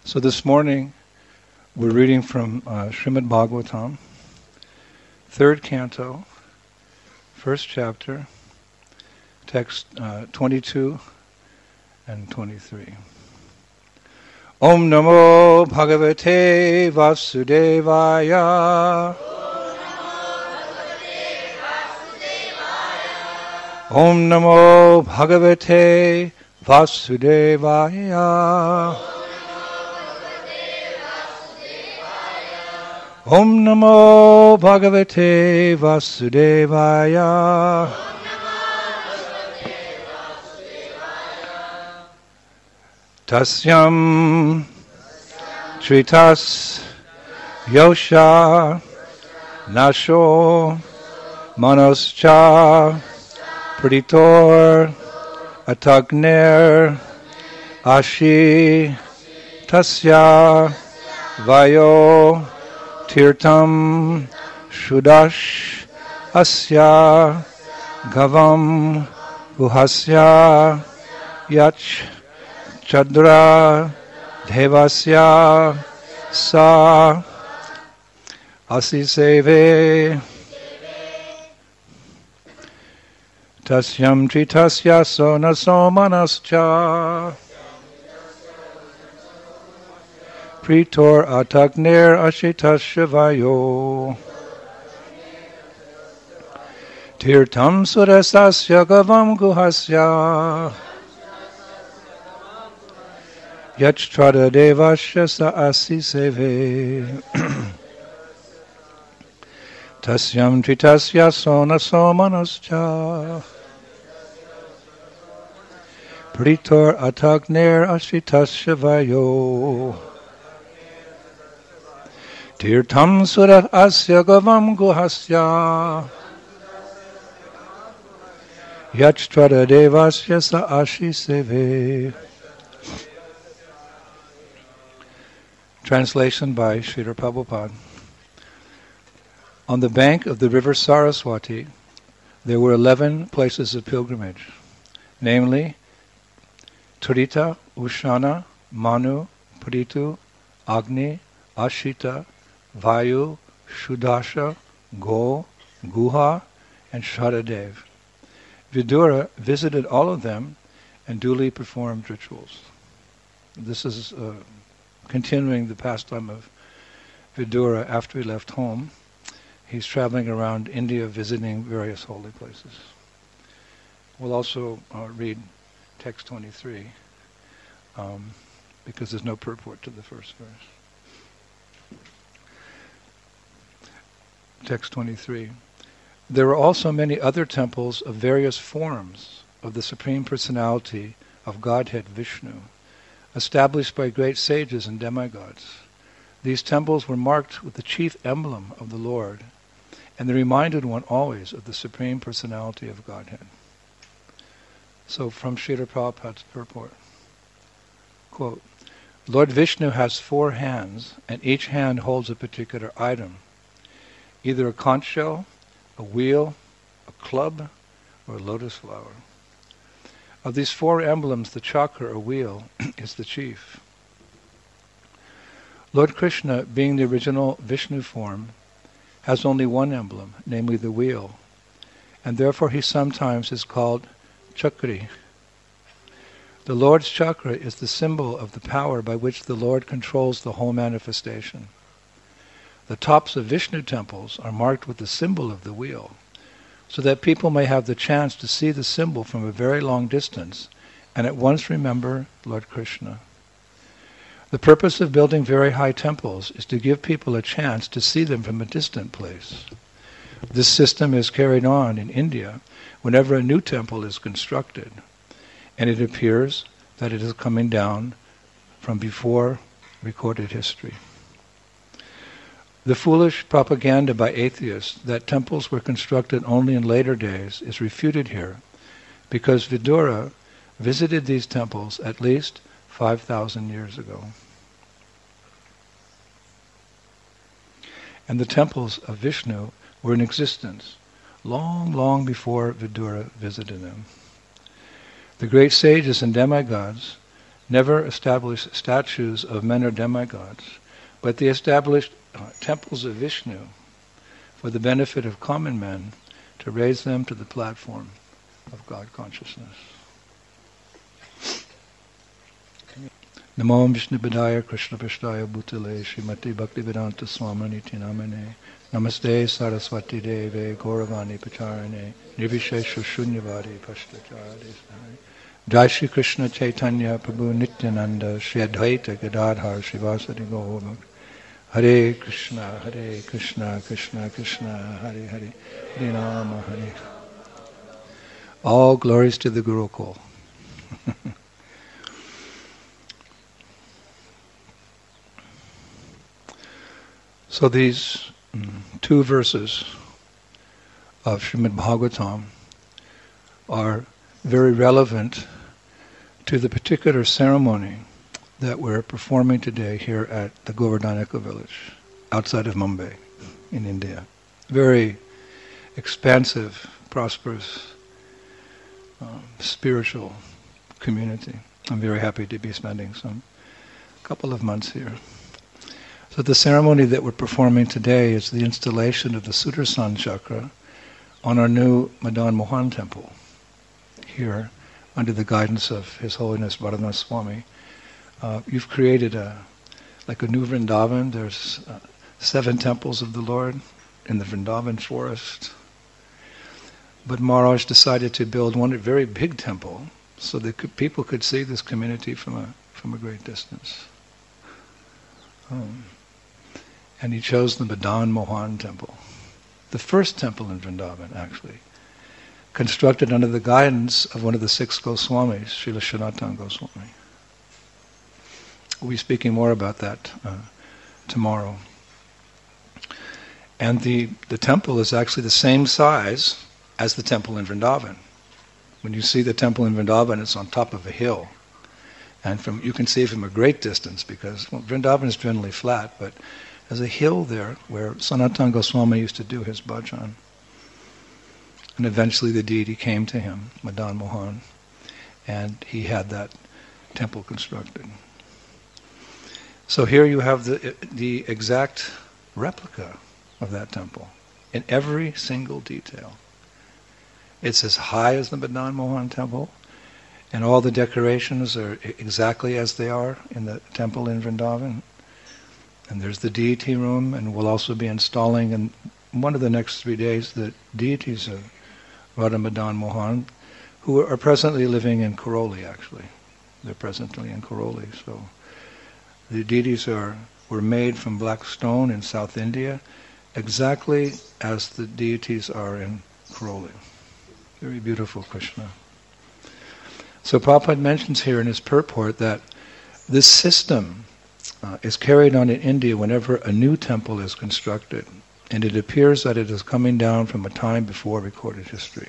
So this morning we're reading from Srimad Bhagavatam, 3rd canto, 1st chapter, text 22 and 23. Om Namo Bhagavate Vasudevaya. Om Namo Bhagavate Vasudevaya. Om Namo Bhagavate Vasudevaya. Tasyam Tritas Yosha Nasho Manoscha Praditor Atagner Ashi Tasya Vayo Tirtam Shudash Asya Gavam Guhasya Yach Chadra Devasya Sa Asiseve Tasyam Tritasya Sonaso Manascha Pritor Atagner Ashitasya Vayo Tirtam Surasasya Gavam Guhasya Yachtrada Devasya Sa Asiseve Tasyam Tritasya Sonaso Manascha Pritor Atagner Ashitasya Vayo Tirtam Sura Asya Gavam Guhasya Yachtrada Devasya Sa Ashiseve. Translation by Srila Prabhupada. On the bank of the river Saraswati, there were 11 places of pilgrimage, namely Trita, Ushana, Manu, Paritu, Agni, Ashita, Vayu, Shudasha, Go, Guha, and Shadadev. Vidura visited all of them and duly performed rituals. This is continuing the pastime of Vidura after he left home. He's traveling around India visiting various holy places. We'll also read text 23 because there's no purport to the first verse. Text 23. There are also many other temples of various forms of the Supreme Personality of Godhead Vishnu, established by great sages and demigods. These temples were marked with the chief emblem of the Lord, and they reminded one always of the Supreme Personality of Godhead. So from Srila Prabhupada's purport, quote, Lord Vishnu has 4 hands, and each hand holds a particular item, either a conch shell, a wheel, a club, or a lotus flower. Of these 4 emblems, the chakra or wheel is the chief. Lord Krishna, being the original Vishnu form, has only one emblem, namely the wheel, and therefore he sometimes is called Chakri. The Lord's chakra is the symbol of the power by which the Lord controls the whole manifestation. The tops of Vishnu temples are marked with the symbol of the wheel, so that people may have the chance to see the symbol from a very long distance and at once remember Lord Krishna. The purpose of building very high temples is to give people a chance to see them from a distant place. This system is carried on in India whenever a new temple is constructed, and it appears that it is coming down from before recorded history. The foolish propaganda by atheists that temples were constructed only in later days is refuted here, because Vidura visited these temples at least 5,000 years ago. And the temples of Vishnu were in existence long, long before Vidura visited them. The great sages and demigods never established statues of men or demigods, but they established temples of Vishnu for the benefit of common men, to raise them to the platform of God consciousness. Namo Vishnu Padaya Krishna Prasthaya Bhutale Srimati Bhaktivedanta Swaminiti Namane Namaste Saraswati Deve Gauravani Pacharane Nirvishesha Shunyavadi Pashtacharade Jai Shri Krishna Chaitanya Prabhu Nityananda Shri Advaita Gadadhar Srivasadi Gaur Hare Krishna Krishna Krishna Hare Hare Hare Rama Hare. All glories to the Gurukul. So these two verses of Srimad Bhagavatam are very relevant to the particular ceremony that we're performing today here at the Govardhanaka village, outside of Mumbai, in India. Very expansive, prosperous, spiritual community. I'm very happy to be spending some couple of months here. So the ceremony that we're performing today is the installation of the Sudarshan Chakra on our new Madan Mohan temple here under the guidance of His Holiness Bharatanath Swami. You've created a new Vrindavan. There's 7 temples of the Lord in the Vrindavan forest. But Maharaj decided to build one very big temple so that people could see this community from a great distance. And he chose the Madan Mohan temple, the first temple in Vrindavan, actually, constructed under the guidance of one of the 6 Goswamis, Srila Sanatana Goswami. We'll be speaking more about that tomorrow. And the temple is actually the same size as the temple in Vrindavan. When you see the temple in Vrindavan, it's on top of a hill. And you can see it from a great distance because Vrindavan is generally flat, but there's a hill there where Sanatana Goswami used to do his bhajan. And eventually the deity came to him, Madan Mohan, and he had that temple constructed. So here you have the exact replica of that temple in every single detail. It's as high as the Madan Mohan temple, and all the decorations are exactly as they are in the temple in Vrindavan. And there's the deity room, and we'll also be installing in one of the next 3 days the deities of Radha Madan Mohan, who are presently living in Karoli, actually. They're presently in Karoli. So the deities were made from black stone in South India, exactly as the deities are in Karoli. Very beautiful Krishna. So Prabhupada mentions here in his purport that this system is carried on in India whenever a new temple is constructed, and it appears that it is coming down from a time before recorded history,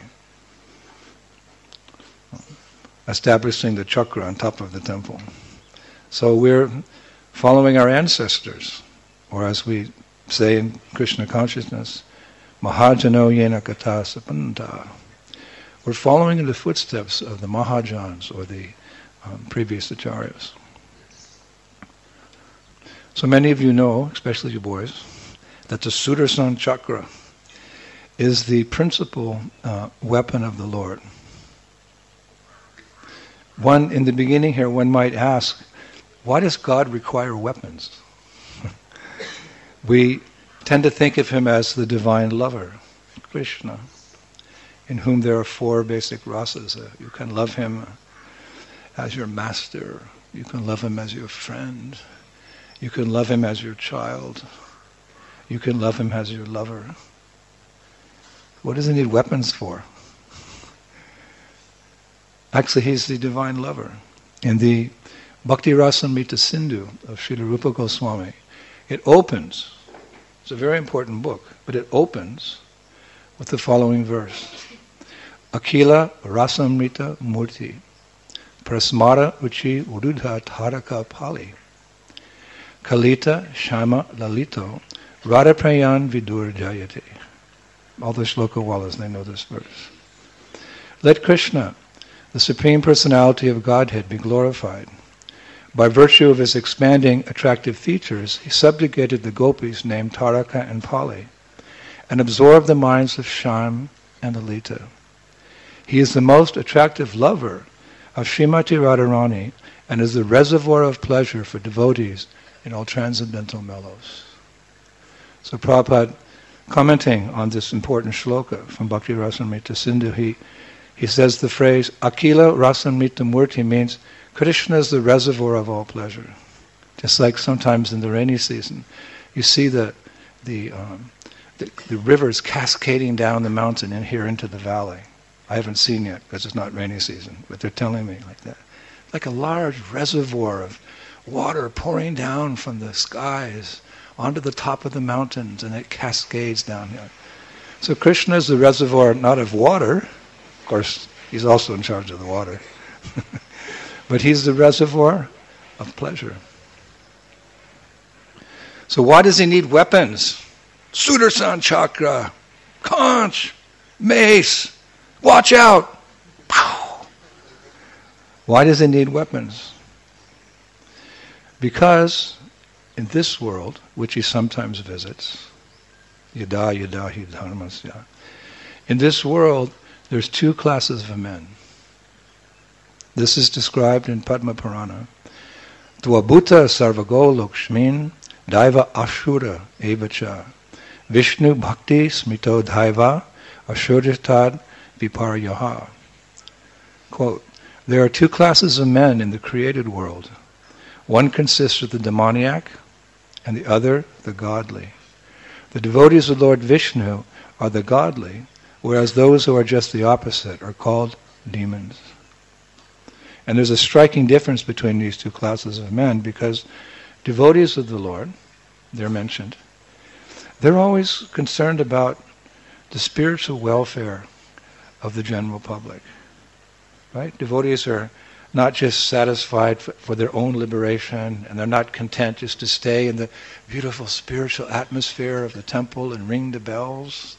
establishing the chakra on top of the temple. So we're following our ancestors, or as we say in Krishna consciousness, Mahajano Yena Kata Sapanta. We're following in the footsteps of the Mahajans, or the previous acharyas. So many of you know, especially you boys, that the Sudarshan Chakra is the principal weapon of the Lord. In the beginning here, one might ask, why does God require weapons? We tend to think of him as the divine lover, Krishna, in whom there are 4 basic rasas. You can love him as your master, you can love him as your friend, you can love him as your child, you can love him as your lover. What does he need weapons for? Actually, he's the divine lover. In the Bhakti Rasamrita Sindhu of Srila Rupa Goswami, it opens, it's a very important book, but it opens with the following verse. Akila Rasamrita Murti Prasmara Uchi Urudha Taraka Pali Kalita Shama Lalito Radha Prayan Vidur Jayate. All the shloka wallas, they know this verse. Let Krishna, the Supreme Personality of Godhead, be glorified. By virtue of his expanding attractive features, he subjugated the gopis named Taraka and Pali, and absorbed the minds of Shyam and Lalita. He is the most attractive lover of Srimati Radharani and is the reservoir of pleasure for devotees in all transcendental mellows. So Prabhupada, commenting on this important shloka from Bhakti Rasamrita Sindhu, he says the phrase Akila Rasamrita Murti means Krishna is the reservoir of all pleasure. Just like sometimes in the rainy season, you see the rivers cascading down the mountain and here into the valley. I haven't seen yet because it's not rainy season, but they're telling me like that. Like a large reservoir of water pouring down from the skies onto the top of the mountains, and it cascades down here. So Krishna is the reservoir not of water, of course he's also in charge of the water, but he's the reservoir of pleasure. So why does he need weapons? Sudarshan chakra, conch, mace, watch out! Pow! Why does he need weapons? Because in this world, which he sometimes visits, yada yada hi dharmasya, in this world there's two classes of men. This is described in Padma Purana. Dvabhuta sarvago lokshmin daiva ashura evacha Vishnu bhakti smito dhaiva ashuritad viparyaha. Quote, there are two classes of men in the created world. One consists of the demoniac and the other the godly. The devotees of Lord Vishnu are the godly, whereas those who are just the opposite are called demons. And there's a striking difference between these two classes of men, because devotees of the Lord, they're mentioned, they're always concerned about the spiritual welfare of the general public. Right? Devotees are not just satisfied for their own liberation, and they're not content just to stay in the beautiful spiritual atmosphere of the temple and ring the bells.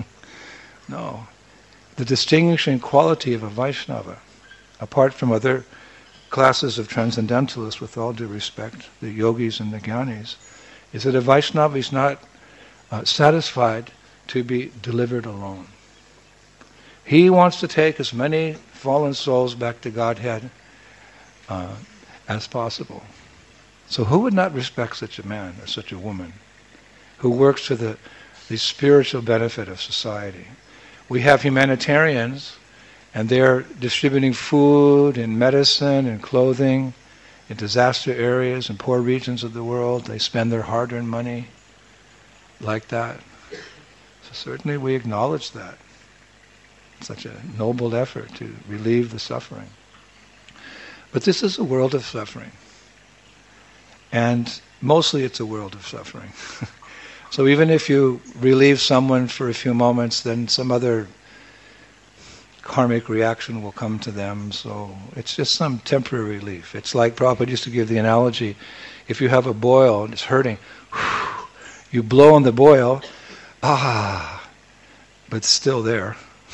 No. The distinguishing quality of a Vaishnava, apart from other classes of transcendentalists, with all due respect, the yogis and the jnanis, is that a Vaishnava is not satisfied to be delivered alone. He wants to take as many fallen souls back to Godhead as possible. So who would not respect such a man or such a woman who works for the spiritual benefit of society? We have humanitarians, and they're distributing food and medicine and clothing in disaster areas and poor regions of the world. They spend their hard-earned money like that. So certainly we acknowledge that. Such a noble effort to relieve the suffering. But this is a world of suffering. And mostly it's a world of suffering. So even if you relieve someone for a few moments, then some other karmic reaction will come to them. So it's just some temporary relief. It's like Prabhupada used to give the analogy, if you have a boil and it's hurting, you blow on the boil, but it's still there.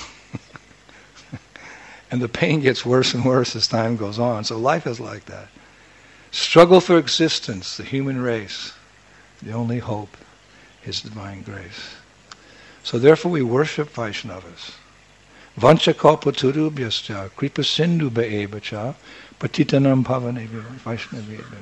And the pain gets worse and worse as time goes on. So life is like that. Struggle for existence, the human race. The only hope is divine grace. So therefore we worship Vaishnavas. Vancha kalpatarubhyascha kripa sindhu bhaevacha patitanam pavanebhyo Vaishnavebhyo.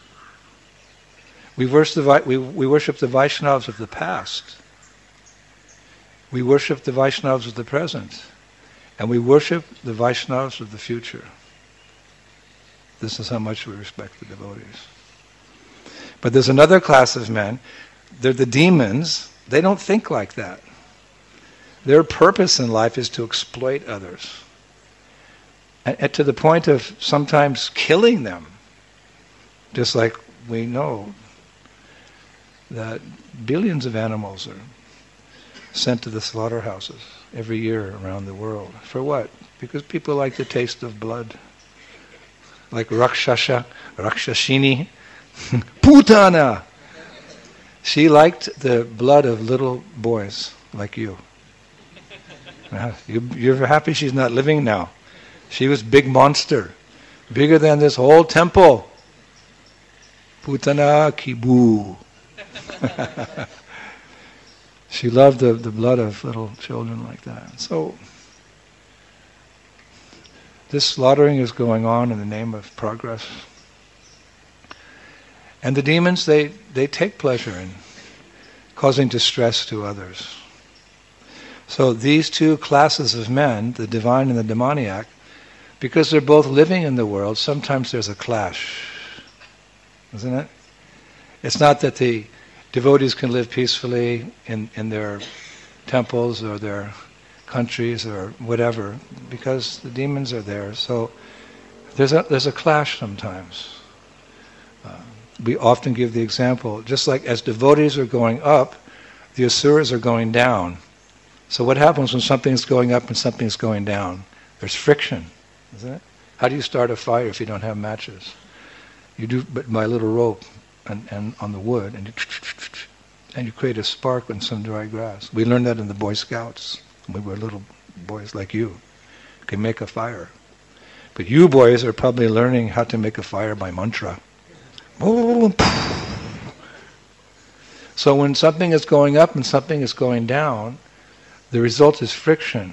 We worship the Vaishnavas of the past. We worship the Vaishnavas of the present. And we worship the Vaishnavas of the future. This is how much we respect the devotees. But there's another class of men. They're the demons. They don't think like that. Their purpose in life is to exploit others. And to the point of sometimes killing them. Just like we know that billions of animals are sent to the slaughterhouses every year around the world. For what? Because people like the taste of blood. Like Rakshashini, Putana. She liked the blood of little boys like you. You're happy she's not living now. She was big monster. Bigger than this whole temple. Putana Kibu. She loved the blood of little children like that. So this slaughtering is going on in the name of progress. And the demons, they take pleasure in causing distress to others. So these two classes of men, the divine and the demoniac, because they're both living in the world, sometimes there's a clash. Isn't it? It's not that the devotees can live peacefully in their temples or their countries or whatever, because the demons are there. So there's a clash sometimes. We often give the example, just like as devotees are going up, the asuras are going down. So what happens when something's going up and something's going down? There's friction, isn't it? How do you start a fire if you don't have matches? You do but by a little rope and on the wood, and you create a spark on some dry grass. We learned that in the Boy Scouts. We were little boys like you. Can make a fire. But you boys are probably learning how to make a fire by mantra. So when something is going up and something is going down, the result is friction.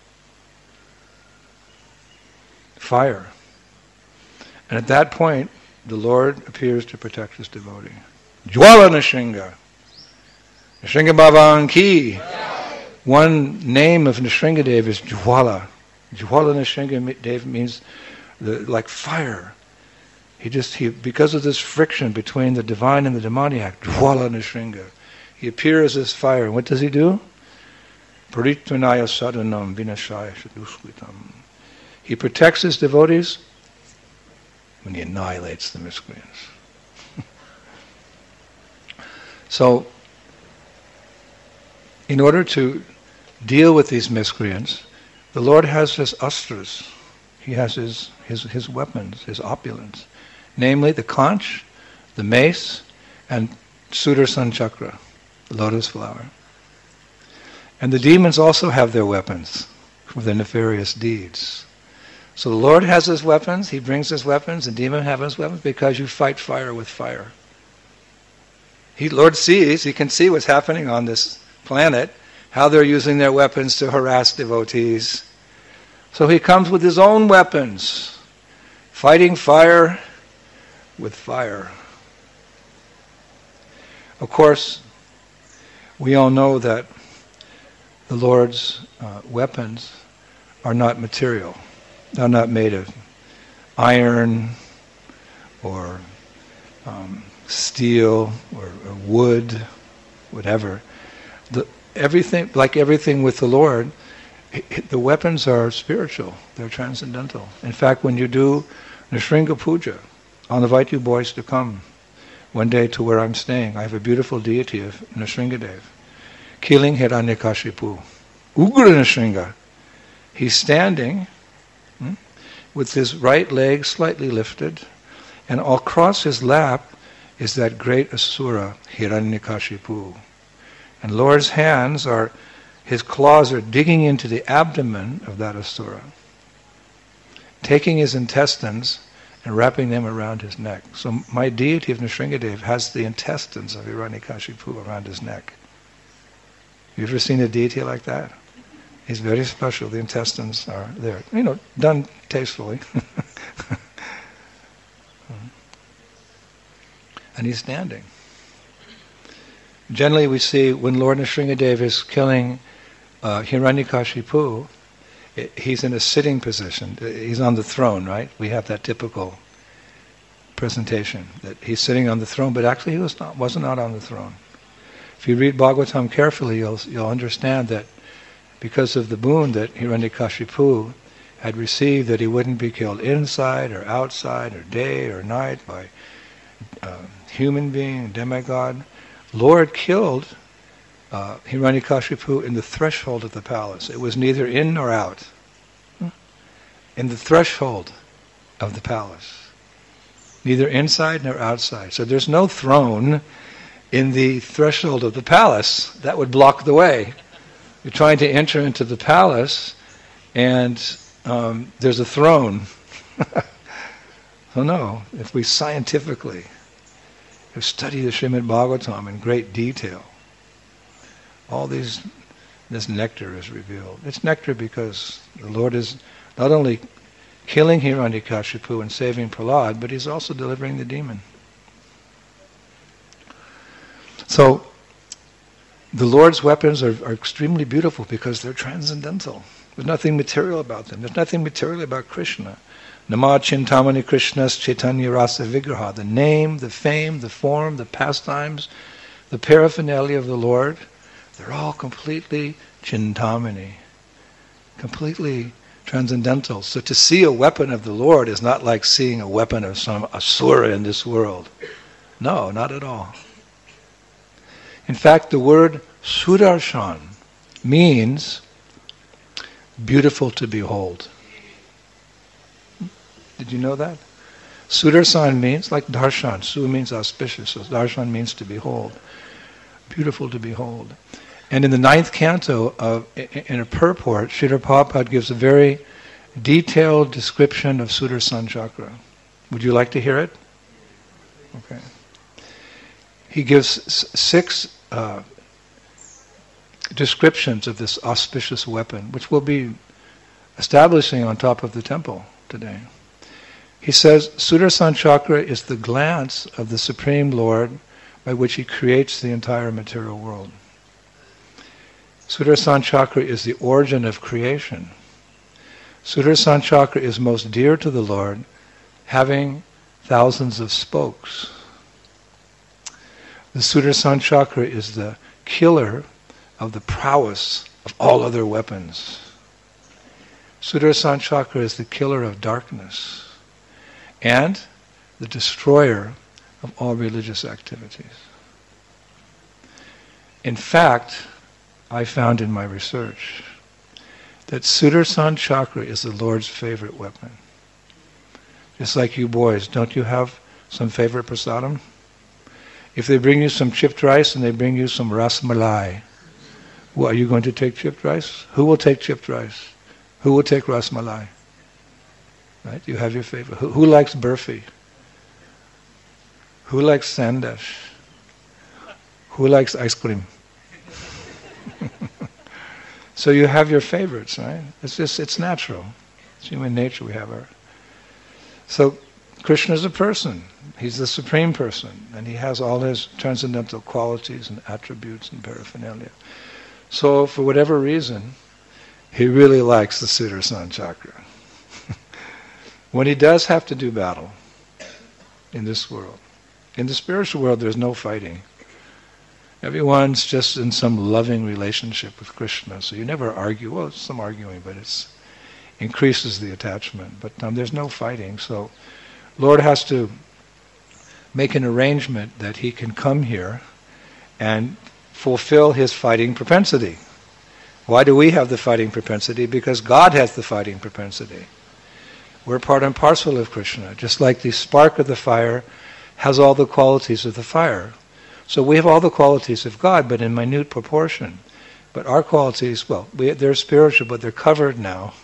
Fire. And at that point, the Lord appears to protect his devotee. Jwala Nrsinga. Nrsinga Bhavan Ki. One name of Nrsingadev is Jwala. Jwala Nrsingadev means like fire. He because of this friction between the divine and the demoniac, Jwala Nrsinga, he appears as fire. And what does he do? Paritvanaya sadhanam vinashaya shaduskritam. He protects his devotees when he annihilates the miscreants. So, in order to deal with these miscreants, the Lord has his astras. He has his weapons, his opulence. Namely, the conch, the mace, and Sudarshan Chakra, the lotus flower. And the demons also have their weapons for their nefarious deeds. So the Lord has his weapons, he brings his weapons, and demons have his weapons because you fight fire with fire. Lord sees, he can see what's happening on this planet, how they're using their weapons to harass devotees. So he comes with his own weapons, fighting fire with fire. Of course, we all know that the Lord's weapons are not material. They're not made of iron or steel or wood, whatever. Everything with the Lord, the weapons are spiritual. They're transcendental. In fact, when you do Nrsinga Puja, I'll invite you boys to come one day to where I'm staying. I have a beautiful deity of Nrsingadev, killing Hiranyakashipu. Ugra Nrsinga. He's standing with his right leg slightly lifted, and across his lap is that great asura, Hiranyakashipu. And Lord's his claws are digging into the abdomen of that asura, taking his intestines and wrapping them around his neck. So my deity of Nrsingadev has the intestines of Hiranyakashipu around his neck. You ever seen a deity like that? He's very special. The intestines are there. Done tastefully. And he's standing. Generally we see when Lord Nrsingadev is killing Hiranyakashipu, he's in a sitting position. He's on the throne, right? We have that typical presentation that he's sitting on the throne, but actually he wasn't on the throne. If you read Bhagavatam carefully, you'll understand that because of the boon that Hiranyakashipu had received, that he wouldn't be killed inside or outside or day or night by human being, demigod, Lord killed Hiranyakashipu in the threshold of the palace. It was neither in nor out. In the threshold of the palace. Neither inside nor outside. So there's no throne in the threshold of the palace. That would block the way. You're trying to enter into the palace and there's a throne. So no, if we scientifically who study the Srimad Bhagavatam in great detail, this nectar is revealed. It's nectar because the Lord is not only killing Hiranyakashipu and saving Prahlad, but he's also delivering the demon. So, the Lord's weapons are extremely beautiful because they're transcendental. There's nothing material about them. There's nothing material about Krishna. Nama Chintamani Krishna's Chaitanya Rasa Vigraha. The name, the fame, the form, the pastimes, the paraphernalia of the Lord, they're all completely Chintamani. Completely transcendental. So to see a weapon of the Lord is not like seeing a weapon of some asura in this world. No, not at all. In fact, the word Sudarshan means beautiful to behold. Did you know that? Sudarshan means, like darshan, su means auspicious, so darshan means to behold. Beautiful to behold. And in the 9th canto, in a purport, Srila Prabhupada gives a very detailed description of Sudarshan Chakra. Would you like to hear it? Okay. He gives 6 descriptions of this auspicious weapon, which we'll be establishing on top of the temple today. He says, Sudarshan Chakra is the glance of the Supreme Lord by which he creates the entire material world. Sudarshan Chakra is the origin of creation. Sudarshan Chakra is most dear to the Lord, having thousands of spokes. The Sudarshan Chakra is the killer of the prowess of all other weapons. Sudarshan Chakra is the killer of darkness and the destroyer of all religious activities. In fact, I found in my research that Sudarshan Chakra is the Lord's favorite weapon. Just like you boys, don't you have some favorite prasadam? If they bring you some chipped rice and they bring you some ras malai, well, are you going to take chipped rice? Who will take chipped rice? Who will take ras malai? Right? You have your favorite. Who likes burfi? Who likes sandesh? Who likes ice cream? So you have your favorites, right? It's natural. It's human nature. We have our. So Krishna is a person. He's the supreme person, and he has all his transcendental qualities and attributes and paraphernalia. So for whatever reason, he really likes the Sudarshan Chakra. When he does have to do battle in this world, in the spiritual world there's no fighting. Everyone's just in some loving relationship with Krishna, so you never argue. Well, it's some arguing, but it increases the attachment. But there's no fighting, so Lord has to make an arrangement that he can come here and fulfill his fighting propensity. Why do we have the fighting propensity? Because God has the fighting propensity. We're part and parcel of Krishna, just like the spark of the fire has all the qualities of the fire. So we have all the qualities of God, but in minute proportion. But our qualities, well, they're spiritual, but they're covered now.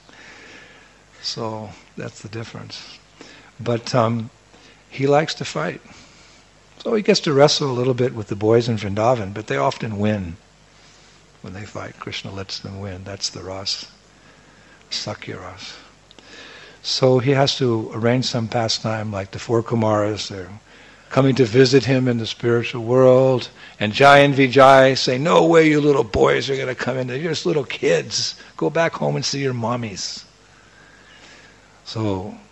So that's the difference. But he likes to fight. So he gets to wrestle a little bit with the boys in Vrindavan, but they often win when they fight. Krishna lets them win. That's the ras, Sakya ras. So he has to arrange some pastime, like the 4 Kumaras. They're coming to visit him in the spiritual world. And Jai and Vijay say, no way you little boys are going to come in. You're just little kids. Go back home and see your mommies. So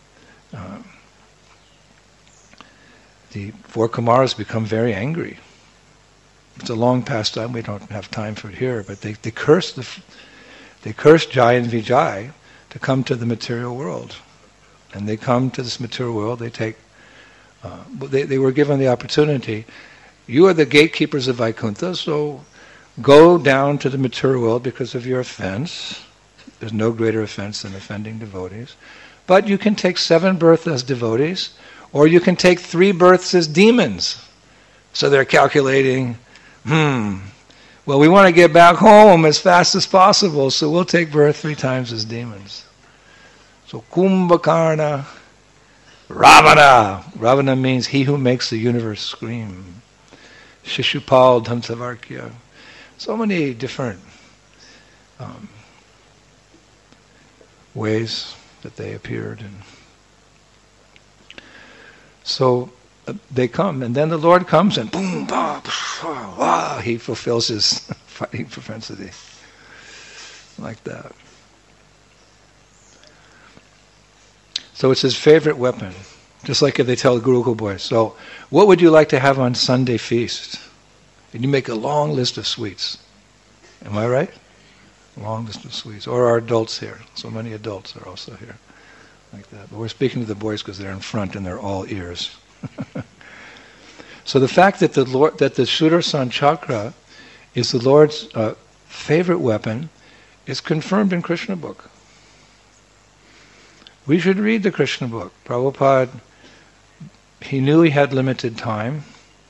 the 4 Kumaras become very angry. It's a long pastime. We don't have time for it here. But they curse Jai and Vijay to come to the material world. And they come to this material world, they were given the opportunity, you are the gatekeepers of Vaikuntha, so go down to the material world because of your offense. There's no greater offense than offending devotees. But you can take 7 births as devotees, or you can take 3 births as demons. So they're calculating, well, we want to get back home as fast as possible, so we'll take birth 3 times as demons. So Kumbhakarna Ravana! Ravana means he who makes the universe scream. Shishupal Dhamsavarkya. So many different ways that they appeared. And so they come, and then the Lord comes and boom, bah, wah, he fulfills his fighting propensity. Like that. So it's his favorite weapon. Just like if they tell the Gurukul boys, so what would you like to have on Sunday feast? And you make a long list of sweets. Am I right? A long list of sweets. Or our adults here. So many adults are also here. Like that. But we're speaking to the boys because they're in front and they're all ears. So the fact that the Sudarshan Chakra is the Lord's favorite weapon is confirmed in Krishna book. We should read the Krishna book. Prabhupada, he knew he had limited time,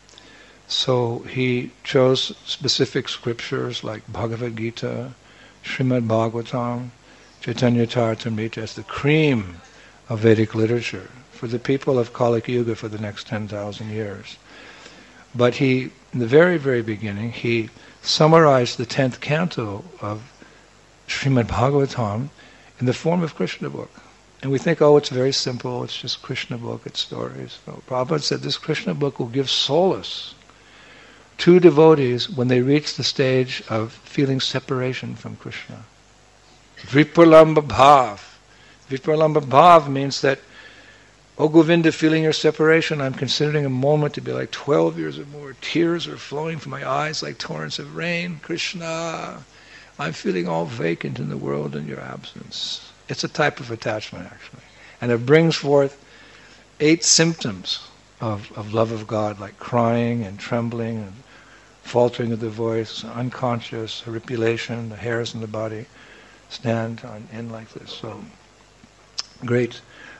so he chose specific scriptures like Bhagavad Gita, Srimad Bhagavatam, Chaitanya Charitamrita as the cream of Vedic literature for the people of Kali Yuga for the next 10,000 years. But he, in the very, very beginning, he summarized the 10th canto of Srimad Bhagavatam in the form of Krishna book. And we think, oh, it's very simple, it's just Krishna book, it's stories. No, Prabhupada said this Krishna book will give solace to devotees when they reach the stage of feeling separation from Krishna. Vipralamba bhav. Vipralamba bhav means that, oh Govinda, feeling your separation, I'm considering a moment to be like 12 years or more. Tears are flowing from my eyes like torrents of rain. Krishna, I'm feeling all vacant in the world in your absence. It's a type of attachment, actually. And it brings forth 8 symptoms of love of God, like crying and trembling and faltering of the voice, unconscious, horripilation, the hairs in the body stand on end like this. So, great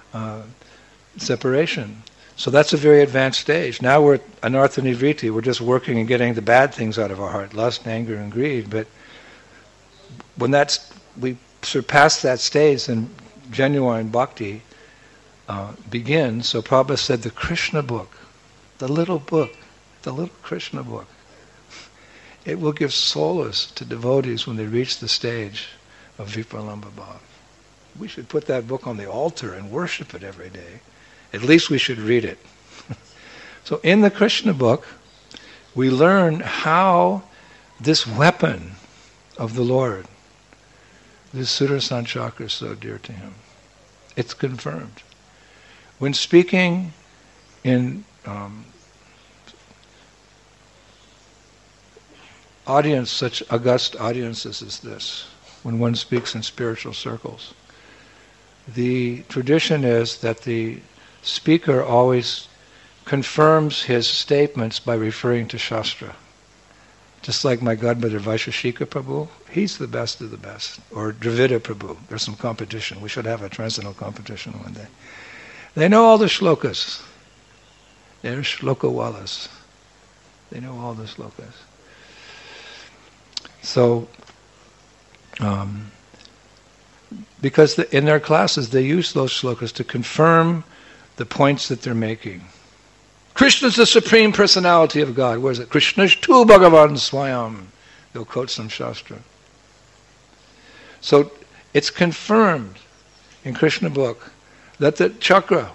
separation. So that's a very advanced stage. Now we're at anartha nivritti. We're just working and getting the bad things out of our heart, lust, anger, and greed. But when we surpass that stage, then genuine bhakti begins. So Prabhupada said the Krishna book, the little Krishna book, it will give solace to devotees when they reach the stage of Vipralamba bhav. We should put that book on the altar and worship it every day. At least we should read it. So in the Krishna book, we learn how this weapon of the Lord, this Sudarshan Chakra, is so dear to him. It's confirmed. When speaking in such august audiences as this, when one speaks in spiritual circles, the tradition is that the speaker always confirms his statements by referring to Shastra. Just like my godmother Vaisheshika Prabhu, he's the best of the best. Or Dravida Prabhu, there's some competition. We should have a transcendental competition one day. They know all the shlokas. They're shlokawalas. They know all the shlokas. So, because in their classes they use those shlokas to confirm the points that they're making. Krishna is the Supreme Personality of God. Where is it? Krishna is tu Bhagavan Swayam. They'll quote some Shastra. So it's confirmed in Krishna book that the chakra,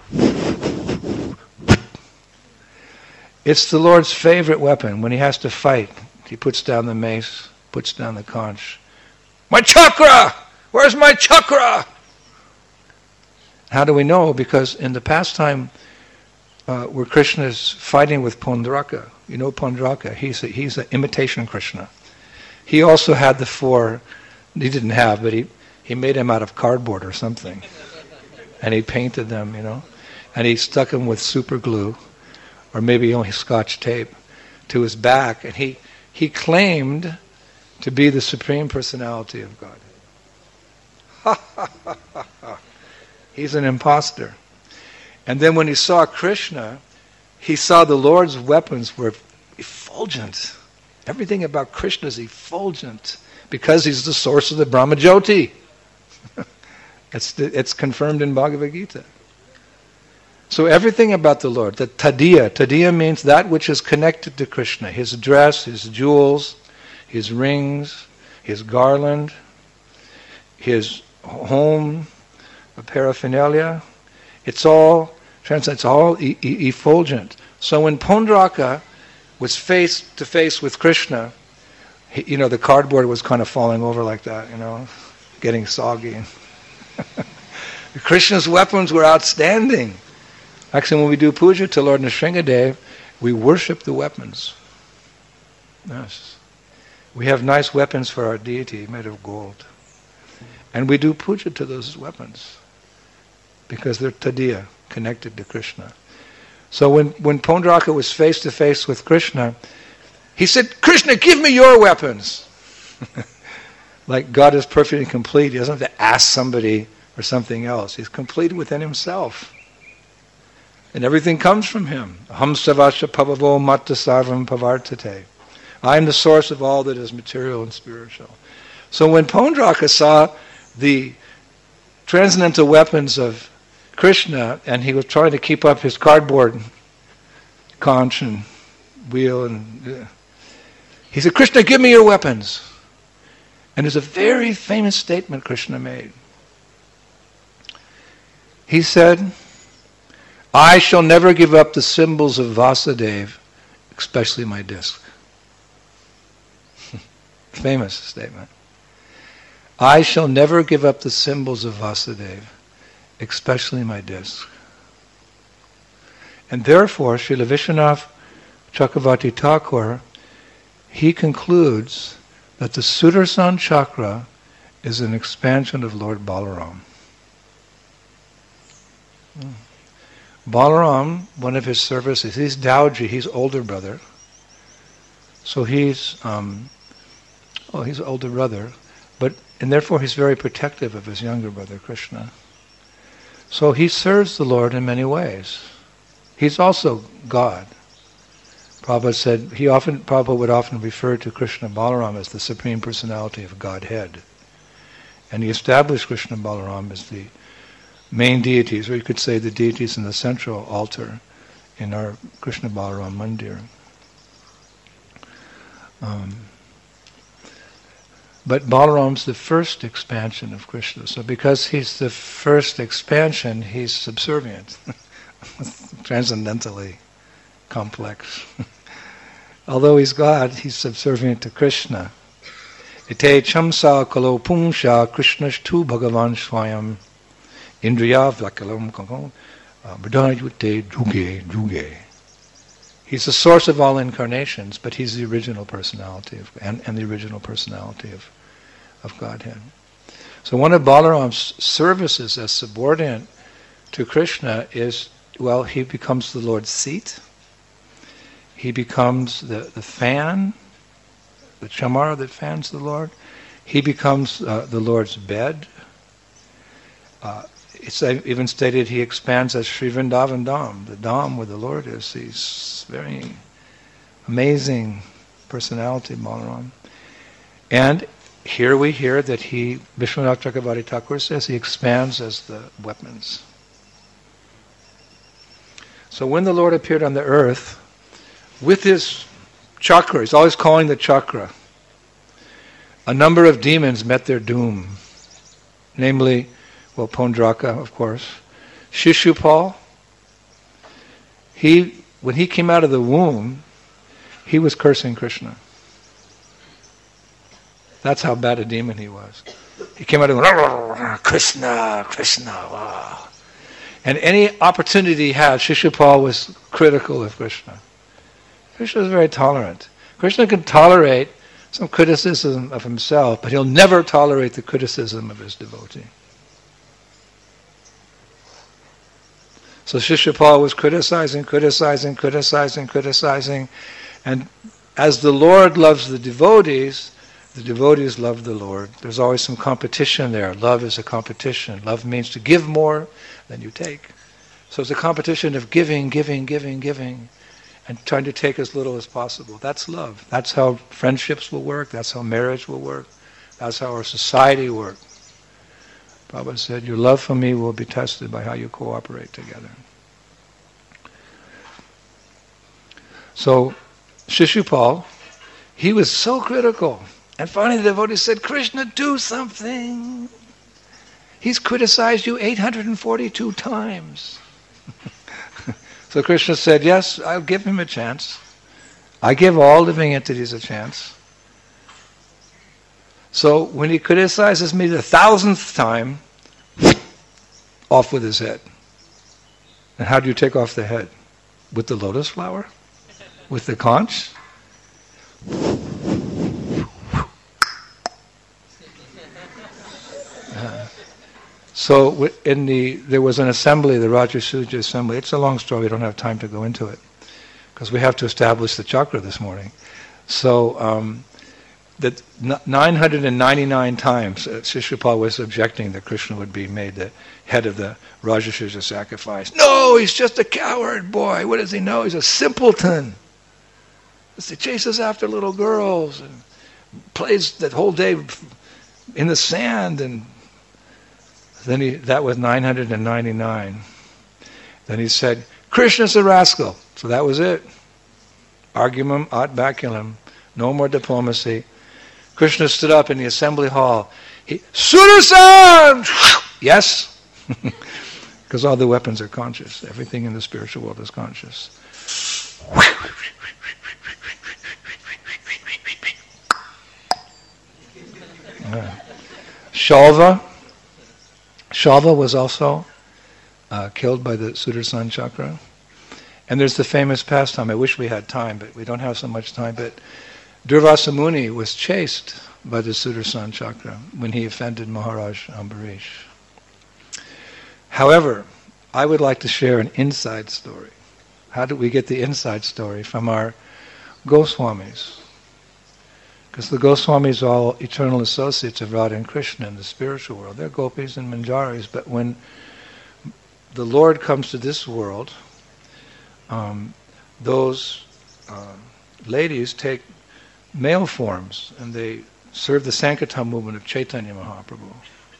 it's the Lord's favorite weapon. When he has to fight, he puts down the mace, puts down the conch. My chakra! Where's my chakra? How do we know? Because in the pastime where Krishna is fighting with Pondraka, you know Pondraka, he's an imitation Krishna. He also had the 4, he didn't have, but he made him out of cardboard or something. And he painted them, and he stuck them with super glue, or maybe only Scotch tape, to his back, and he claimed to be the Supreme Personality of God. He's an imposter. And then when he saw Krishna, he saw the Lord's weapons were effulgent. Everything about Krishna is effulgent because he's the source of the Brahmajyoti. It's confirmed in Bhagavad Gita. So everything about the Lord, the tadiya means that which is connected to Krishna. His dress, his jewels, his rings, his garland, his home, paraphernalia. It's all effulgent. So when Pondraka was face to face with Krishna, the cardboard was kind of falling over like that, getting soggy. Krishna's weapons were outstanding. Actually, when we do puja to Lord Nrsingadev, we worship the weapons. Yes. We have nice weapons for our deity made of gold. And we do puja to those weapons because they're tadiya, connected to Krishna. So when Pondraka was face to face with Krishna, he said, "Krishna, give me your weapons." Like God is perfect and complete. He doesn't have to ask somebody or something else. He's complete within himself. And everything comes from him. Aham savasya pavavo matta sarvam pavartate. I am the source of all that is material and spiritual. So when Pondraka saw the transcendental weapons of Krishna, and he was trying to keep up his cardboard conch and wheel, and he said, "Krishna, give me your weapons." And there's a very famous statement Krishna made. He said, "I shall never give up the symbols of Vasudeva, especially my disc." Famous statement. I shall never give up the symbols of Vasudeva, especially my disc. And therefore, Srila Vishwanath Chakravarti Thakur, he concludes that the Sudarshan Chakra is an expansion of Lord Balaram. Balaram, one of his services, he's Dauji, he's older brother. So he's older brother, and therefore he's very protective of his younger brother Krishna. So he serves the Lord in many ways. He's also God. Prabhupada said, Prabhupada would often refer to Krishna Balaram as the Supreme Personality of Godhead. And he established Krishna Balaram as the main deities, or you could say the deities in the central altar in our Krishna Balaram Mandir. But Balaram's the first expansion of Krishna. So because he's the first expansion, he's subservient, transcendentally complex. Although he's God, he's subservient to Krishna. Ite chamsa kalo pungsha krishnashtu bhagavan swayam indriya vyakalam kakam bradayute juge juge. He's the source of all incarnations, but he's the original personality and the original personality of Godhead. So one of Balaram's services as subordinate to Krishna is, he becomes the Lord's seat. He becomes the fan, the chamara that fans the Lord. He becomes the Lord's bed. It's even stated he expands as Sri Vrindavan Dham, the Dham where the Lord is. He's very amazing personality, Balaram. And here we hear that Vishwanath Chakravarti Thakur says he expands as the weapons. So when the Lord appeared on the earth, with his chakra, he's always calling the chakra, a number of demons met their doom. Namely, Pondraka, of course, Shishupal. When he came out of the womb, he was cursing Krishna. That's how bad a demon he was. He came out and Krishna, Krishna. Wow. And any opportunity he had, Shishupal was critical of Krishna. Krishna was very tolerant. Krishna can tolerate some criticism of himself, but he'll never tolerate the criticism of his devotee. So Shishupal was criticizing, and as the Lord loves the devotees love the Lord. There's always some competition there. Love is a competition. Love means to give more than you take. So it's a competition of giving, and trying to take as little as possible. That's love. That's how friendships will work. That's how marriage will work. That's how our society works. Prabhupada said, your love for me will be tested by how you cooperate together. So Shishupal, he was so critical. And finally the devotee said, Krishna, do something. He's criticized you 842 times. So Krishna said, yes, I'll give him a chance. I give all living entities a chance. So when he criticizes me the 1,000th time, off with his head. And how do you take off the head? With the lotus flower? With the conch? So there was an assembly, the Rajasuja assembly. It's a long story, we don't have time to go into it, because we have to establish the chakra this morning. So that 999 times Shishupal was objecting that Krishna would be made the head of the Rajasuja sacrifice. No, he's just a coward, boy. What does he know? He's a simpleton. He chases after little girls and plays the whole day in the sand. And then that was 999. Then he said, Krishna's a rascal. So that was it. Argumum ad baculum. No more diplomacy. Krishna stood up in the assembly hall. Sudarshan! Yes? Because all the weapons are conscious. Everything in the spiritual world is conscious. Shalva was also killed by the Sudarshan chakra. And there's the famous pastime. I wish we had time, but we don't have so much time. But Durvasa Muni was chased by the Sudarshan chakra when he offended Maharaj Ambarish. However, I would like to share an inside story. How did we get the inside story? From our Goswamis. Because the Goswamis are all eternal associates of Radha and Krishna in the spiritual world. They're gopis and manjaris, but when the Lord comes to this world, those ladies take male forms and they serve the Sankirtan movement of Chaitanya Mahaprabhu.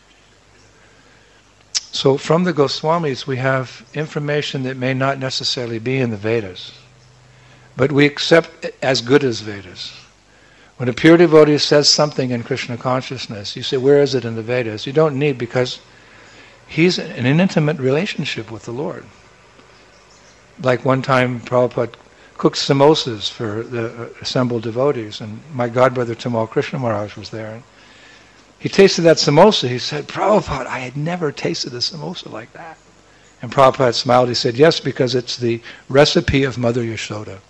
So from the Goswamis we have information that may not necessarily be in the Vedas, but we accept it as good as Vedas. When a pure devotee says something in Krishna consciousness, you say, where is it in the Vedas? You don't need, because he's in an intimate relationship with the Lord. Like one time Prabhupada cooked samosas for the assembled devotees, and my godbrother Tamal Krishna Maharaj was there. And he tasted that samosa. He said, Prabhupada, I had never tasted a samosa like that. And Prabhupada smiled. He said, yes, because it's the recipe of Mother Yashoda.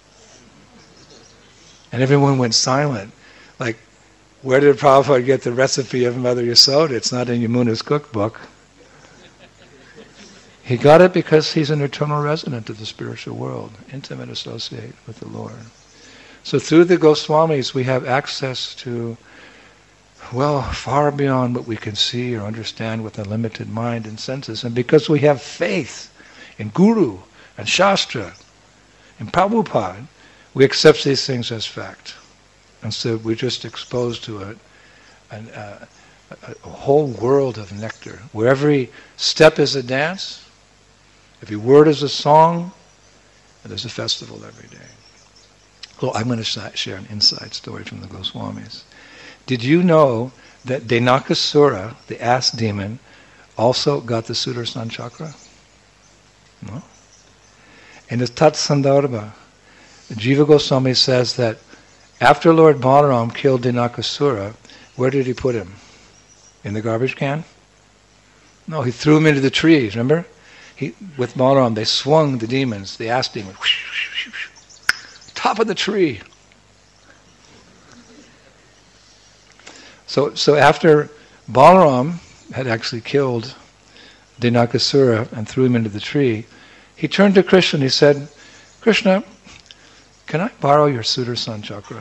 And everyone went silent. Like, where did Prabhupada get the recipe of Mother Yashoda? It's not in Yamuna's cookbook. He got it because he's an eternal resident of the spiritual world, intimate associate with the Lord. So through the Goswamis we have access to, well, far beyond what we can see or understand with a limited mind and senses. And because we have faith in Guru and Shastra and Prabhupada, we accept these things as fact. And so we're just exposed to a whole world of nectar, where every step is a dance, every word is a song, and there's a festival every day. Well, I'm going to share an inside story from the Goswamis. Did you know that Denakasura, the ass demon, also got the Sudarshan chakra? No? In the Tat Sandarbha, Jiva Goswami says that after Lord Balaram killed Denakasura, where did he put him? In the garbage can? No, he threw him into the trees, remember? With Balaram, they swung the demons, the ass demon, top of the tree. So after Balaram had actually killed Denakasura and threw him into the tree, he turned to Krishna and he said, Krishna, can I borrow your Sudarshan chakra?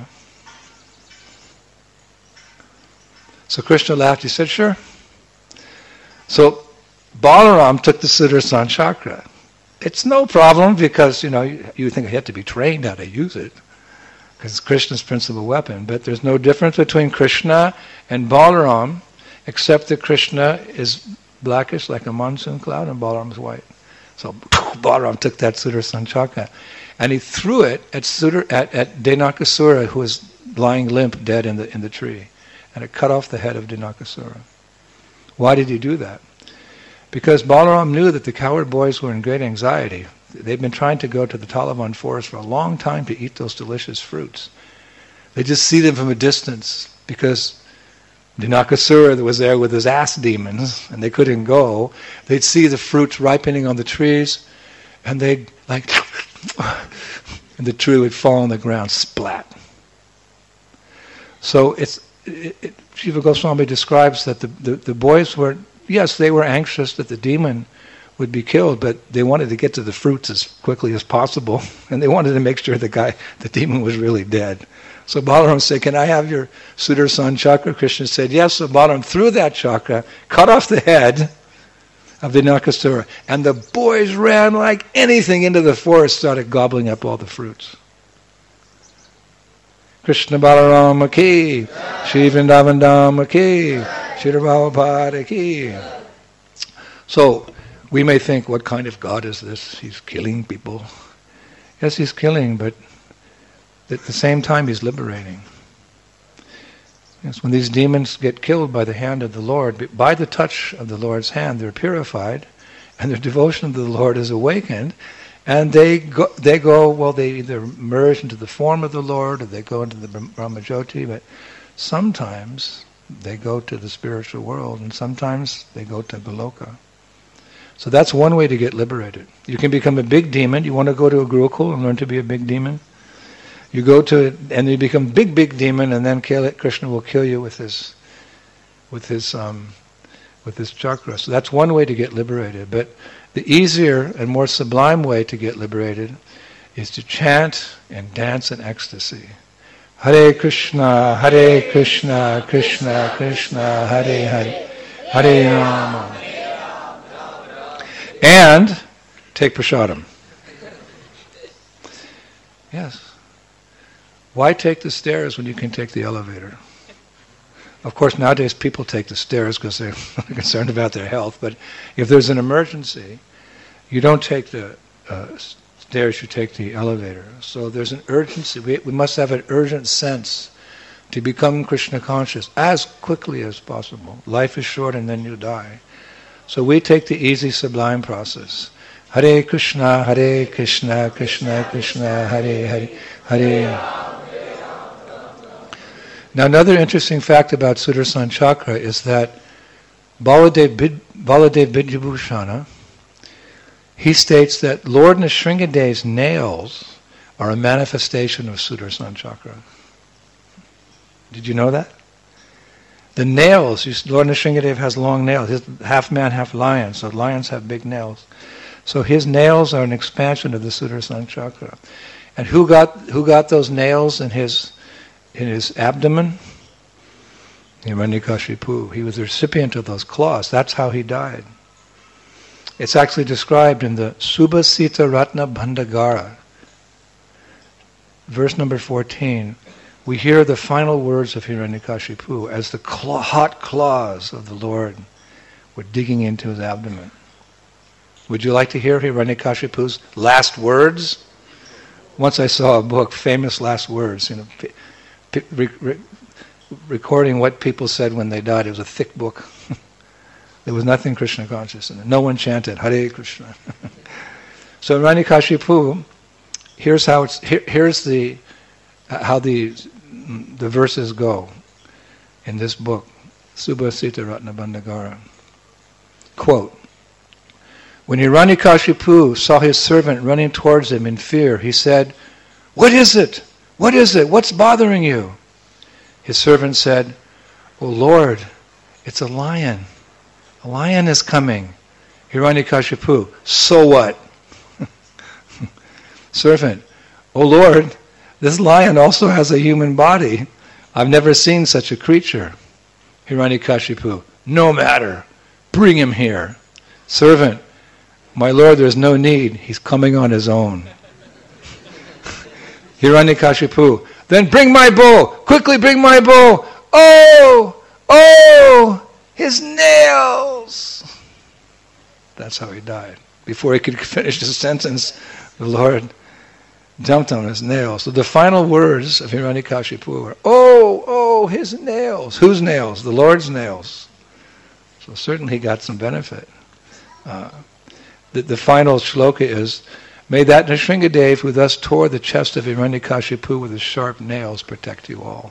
So Krishna laughed. He said, sure. So Balaram took the Sudarshan chakra. It's no problem because, you think I have to be trained how to use it because it's Krishna's principal weapon. But there's no difference between Krishna and Balaram except that Krishna is blackish like a monsoon cloud and Balaram is white. So Balaram took that Sudarshan chakra. and he threw it at Denakasura, who was lying limp, dead in the tree. And it cut off the head of Denakasura. Why did he do that? Because Balaram knew that the cowherd boys were in great anxiety. They'd been trying to go to the Talavan forest for a long time to eat those delicious fruits. They just see them from a distance because Denakasura was there with his ass demons and they couldn't go. They'd see the fruits ripening on the trees and they'd like, and the tree would fall on the ground, splat. So Jiva Goswami describes that the boys were, yes, they were anxious that the demon would be killed, but they wanted to get to the fruits as quickly as possible, and they wanted to make sure the demon was really dead. So Balaram said, "Can I have your Sudarshan chakra?" Krishna said, "Yes." So Balaram threw that chakra, cut off the head of the Denakasura, and the boys ran like anything into the forest, started gobbling up all the fruits. Krishna Balarama ki, Shri Vrindavan Dhama ki, Shri Prabhupada ki. So we may think, what kind of God is this? He's killing people. Yes, he's killing, but at the same time he's liberating. Yes, when these demons get killed by the hand of the Lord, by the touch of the Lord's hand, they're purified, and their devotion to the Lord is awakened, and they either merge into the form of the Lord, or they go into the Brahmajyoti, but sometimes they go to the spiritual world, and sometimes they go to Goloka. So that's one way to get liberated. You can become a big demon. You want to go to a Gurukul and learn to be a big demon? You go to it, and you become big demon, and then Krishna will kill you with his chakra. So that's one way to get liberated. But the easier and more sublime way to get liberated is to chant and dance in ecstasy. Hare Krishna, Krishna Krishna, Hare Hare, Hare Rama. And take prasadam. Yes. Why take the stairs when you can take the elevator? Of course, nowadays people take the stairs because they're concerned about their health, but if there's an emergency, you don't take the stairs, you take the elevator. So there's an urgency. We must have an urgent sense to become Krishna conscious as quickly as possible. Life is short and then you die. So we take the easy, sublime process. Hare Krishna, Krishna Krishna, Hare Hare, Hare. Now another interesting fact about Sudarshan Chakra is that Baladev Vidyabhushana, he states that Lord Nrsingadeva's nails are a manifestation of Sudarshan Chakra. Did you know that? The nails, Lord Nrsingadeva has long nails. He's half man, half lion, so lions have big nails. So his nails are an expansion of the Sudarshan Chakra. And who got those nails in his abdomen? Hiranyakashipu. He was the recipient of those claws. That's how he died. It's actually described in the Subhasita Ratna Bhandagara, verse number 14. We hear the final words of Hiranyakashipu as the hot claws of the Lord were digging into his abdomen. Would you like to hear Hiranyakashipu's last words? Once I saw a book, Famous Last Words, recording what people said when they died. It was a thick book. There was nothing Krishna conscious in it. No one chanted Hare Krishna. So Hiranyakashipu, here's how the verses go in this book, Subhasita Ratna Bhandagara. Quote, when Hiranyakashipu saw his servant running towards him in fear, he said, "What is it? What is it? What's bothering you?" His servant said, "Oh Lord, it's a lion. A lion is coming." Hiranyakashipu, "So what?" Servant, "Oh Lord, this lion also has a human body. I've never seen such a creature." Hiranyakashipu, "No matter. Bring him here." Servant, "My Lord, there's no need. He's coming on his own." Hiranyakashipu, "Then bring my bow. Quickly bring my bow. Oh, his nails." That's how he died. Before he could finish his sentence, the Lord jumped on his nails. So the final words of Hiranyakashipu were, oh, his nails. Whose nails? The Lord's nails. So certainly he got some benefit. The final shloka is, may that Nrsingadev who thus tore the chest of Hiranyakashipu with his sharp nails protect you all.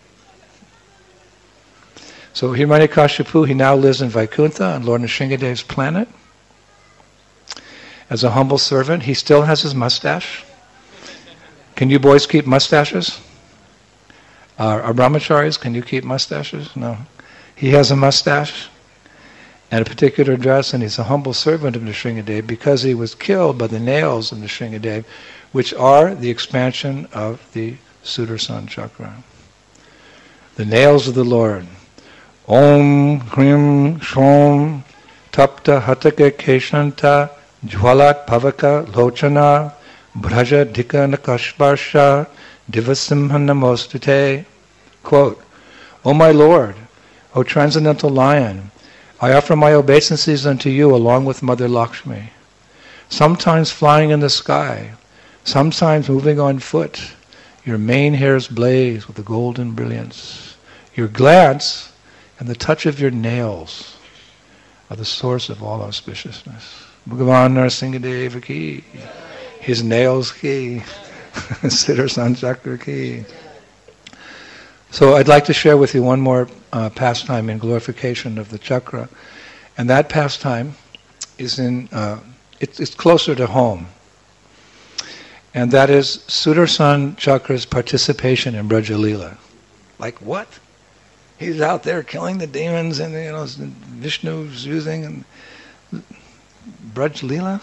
So Hiranyakashipu, he now lives in Vaikuntha on Lord Nrsingadev's planet. As a humble servant, he still has his mustache. Can you boys keep mustaches? Our brahmacharis, can you keep mustaches? No. He has a mustache and a particular dress, and he's a humble servant of Nrsingadev because he was killed by the nails of Nrsingadev, which are the expansion of the Sudarshan Chakra. The nails of the Lord. Om Hrim Shom Tapta Hataka Keshanta Jwalat Pavaka Lochana Braja Dika Nakashparsha Divasimha Namostute. Quote, O my Lord, O Transcendental Lion, I offer my obeisances unto you along with Mother Lakshmi, sometimes flying in the sky, sometimes moving on foot. Your mane hairs blaze with a golden brilliance. Your glance and the touch of your nails are the source of all auspiciousness. Bhagavan Nrsingadev ki, his nails ki, Sudarshan Chakra ki. So I'd like to share with you one more pastime in glorification of the chakra, and that pastime is it's closer to home, and that is Sudarshan Chakra's participation in Braja Leela. Like what? He's out there killing the demons, and Vishnu's using Braj Leela?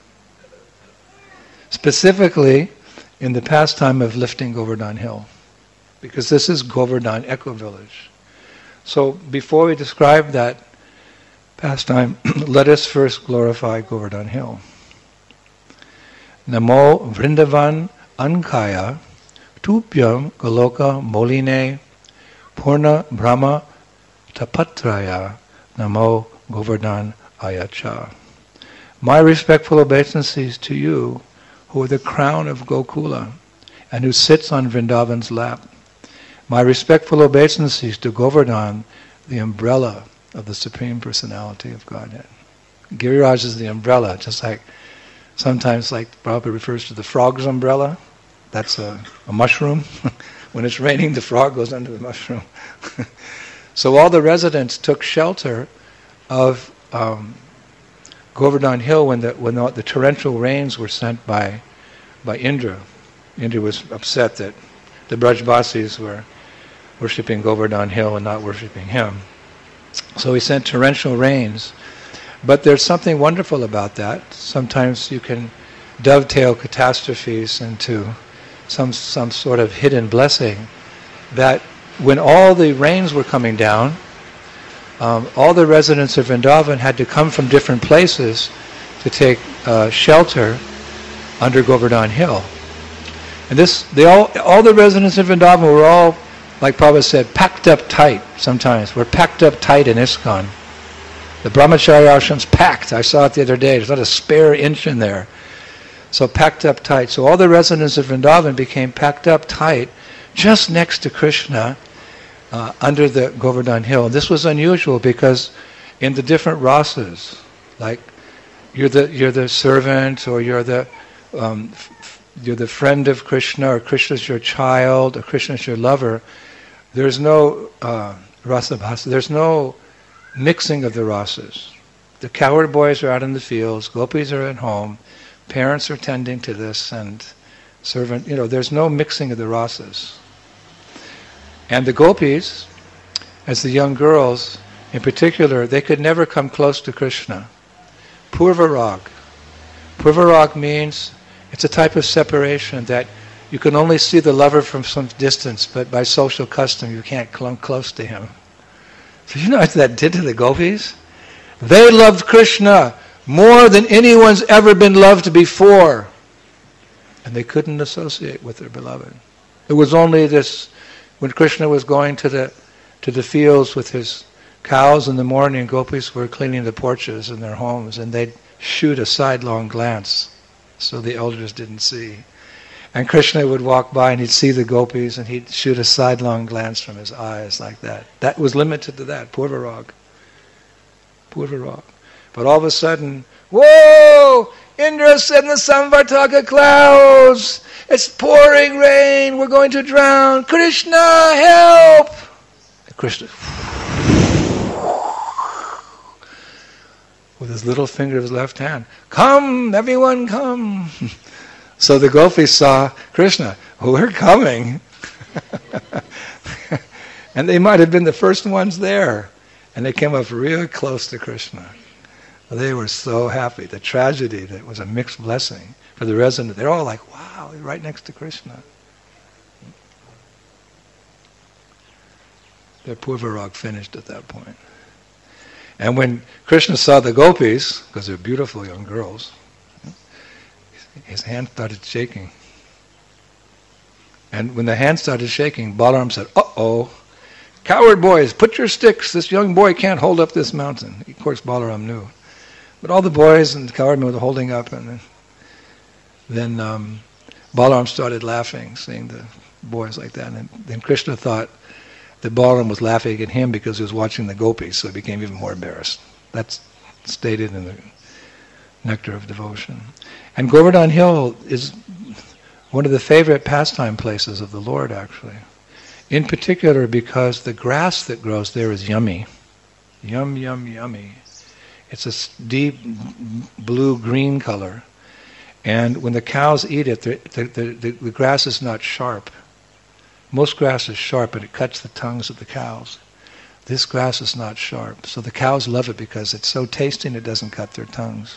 Specifically in the pastime of lifting Govardhan Hill, because this is Govardhan Eco Village. So before we describe that pastime, let us first glorify Govardhan Hill. Namo Vrindavan Ankaya Tupyam Goloka Moline Purna Brahma Tapatraya Namo Govardhan Ayacha. My respectful obeisances to you, who are the crown of Gokula, and who sits on Vrindavan's lap. My respectful obeisances to Govardhan, the umbrella of the Supreme Personality of Godhead. Giriraj is the umbrella, just like sometimes like Prabhupada refers to the frog's umbrella. That's a mushroom. When it's raining, the frog goes under the mushroom. So all the residents took shelter of Govardhan Hill when the torrential rains were sent by Indra. Indra was upset that the Brajbasis were worshipping Govardhan Hill and not worshipping him. So he sent torrential rains. But there's something wonderful about that. Sometimes you can dovetail catastrophes into some sort of hidden blessing, that when all the rains were coming down, all the residents of Vrindavan had to come from different places to take shelter under Govardhan Hill. And all the residents of Vrindavan were all, like Prabhupada said, packed up tight sometimes. We're packed up tight in ISKCON. The Brahmacharya ashram's packed. I saw it the other day. There's not a spare inch in there. So packed up tight. So all the residents of Vrindavan became packed up tight just next to Krishna under the Govardhan Hill. This was unusual because in the different rasas, like you're the servant, or you're the friend of Krishna, or Krishna's your child, or Krishna's your lover, there's no rasa bhasa, there's no mixing of the rasas. The cowherd boys are out in the fields, gopis are at home, parents are tending to this, and servant, there's no mixing of the rasas. And the gopis, as the young girls in particular, they could never come close to Krishna. Purvarag. Purvarag means it's a type of separation that you can only see the lover from some distance, but by social custom you can't come close to him. So you know what that did to the gopis? They loved Krishna more than anyone's ever been loved before. And they couldn't associate with their beloved. It was only this, when Krishna was going to the fields with his cows in the morning, gopis were cleaning the porches in their homes, and they'd shoot a sidelong glance so the elders didn't see. And Krishna would walk by and he'd see the gopis and he'd shoot a sidelong glance from his eyes like that. That was limited to that, Purvarag. Purvarag. But all of a sudden, whoa! Indra said in the Samvartaka clouds, it's pouring rain, we're going to drown. Krishna, help! And Krishna, with his little finger of his left hand, come, everyone come. So the gopis saw Krishna, we're coming. And they might have been the first ones there. And they came up real close to Krishna. They were so happy. The tragedy, that was a mixed blessing for the resident. They're all like, wow, he's right next to Krishna. Their Purvarag finished at that point. And when Krishna saw the gopis, because they're beautiful young girls, his hand started shaking. And when the hand started shaking, Balaram said, uh-oh, coward boys, put your sticks. This young boy can't hold up this mountain. Of course, Balaram knew. But all the boys and the coward men were holding up, and then Balaram started laughing, seeing the boys like that. And then Krishna thought that Balaram was laughing at him because he was watching the gopis, so he became even more embarrassed. That's stated in the Nectar of Devotion. And Govardhan Hill is one of the favorite pastime places of the Lord, actually. In particular because the grass that grows there is yummy. Yum, yum, yummy. It's a deep blue-green color. And when the cows eat it, the grass is not sharp. Most grass is sharp and it cuts the tongues of the cows. This grass is not sharp. So the cows love it because it's so tasty and it doesn't cut their tongues.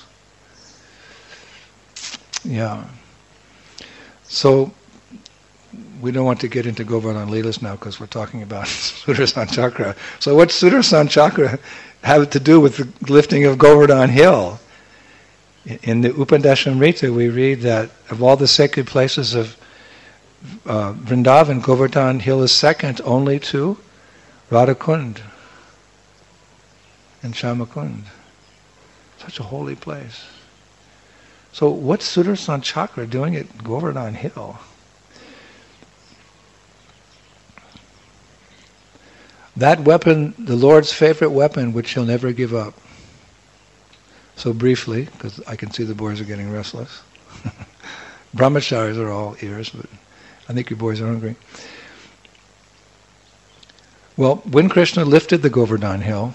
Yeah. So we don't want to get into Govardhan Leelas now because we're talking about Sudarshan Chakra. So what's Sudarshan Chakra have to do with the lifting of Govardhan Hill? In the Upadeshamrita we read that of all the sacred places of Vrindavan, Govardhan Hill is second only to Radhakund and Shamakund. Such a holy place. So what's Sudarshan Chakra doing at Govardhan Hill? That weapon, the Lord's favorite weapon, which he'll never give up. So briefly, because I can see the boys are getting restless. Brahmacharis are all ears, but I think you boys are hungry. Well, when Krishna lifted the Govardhan Hill,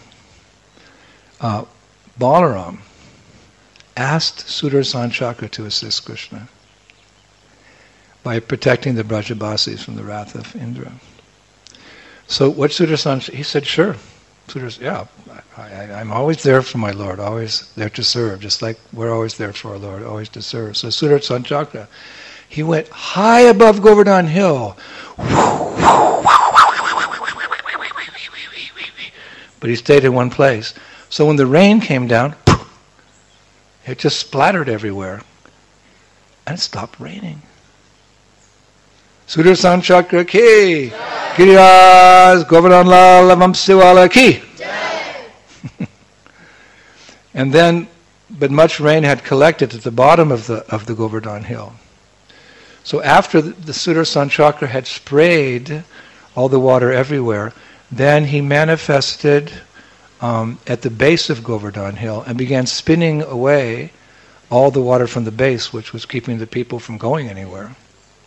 Balaram asked Sudarshan Chakra to assist Krishna by protecting the Brajabasis from the wrath of Indra. So what Sudarshan, he said, sure. Yeah, I'm always there for my Lord, always there to serve, just like we're always there for our Lord, always to serve. So Sudarshan Chakra, he went high above Govardhan Hill, but he stayed in one place. So when the rain came down, it just splattered everywhere, and it stopped raining. Sudarshan Chakra ki, Giriraj Govardhan Lal Vamsiwala ki. And then, but much rain had collected at the bottom of the Govardhan Hill. So after the Sudarshan Chakra had sprayed all the water everywhere, then he manifested at the base of Govardhan Hill and began spinning away all the water from the base, which was keeping the people from going anywhere.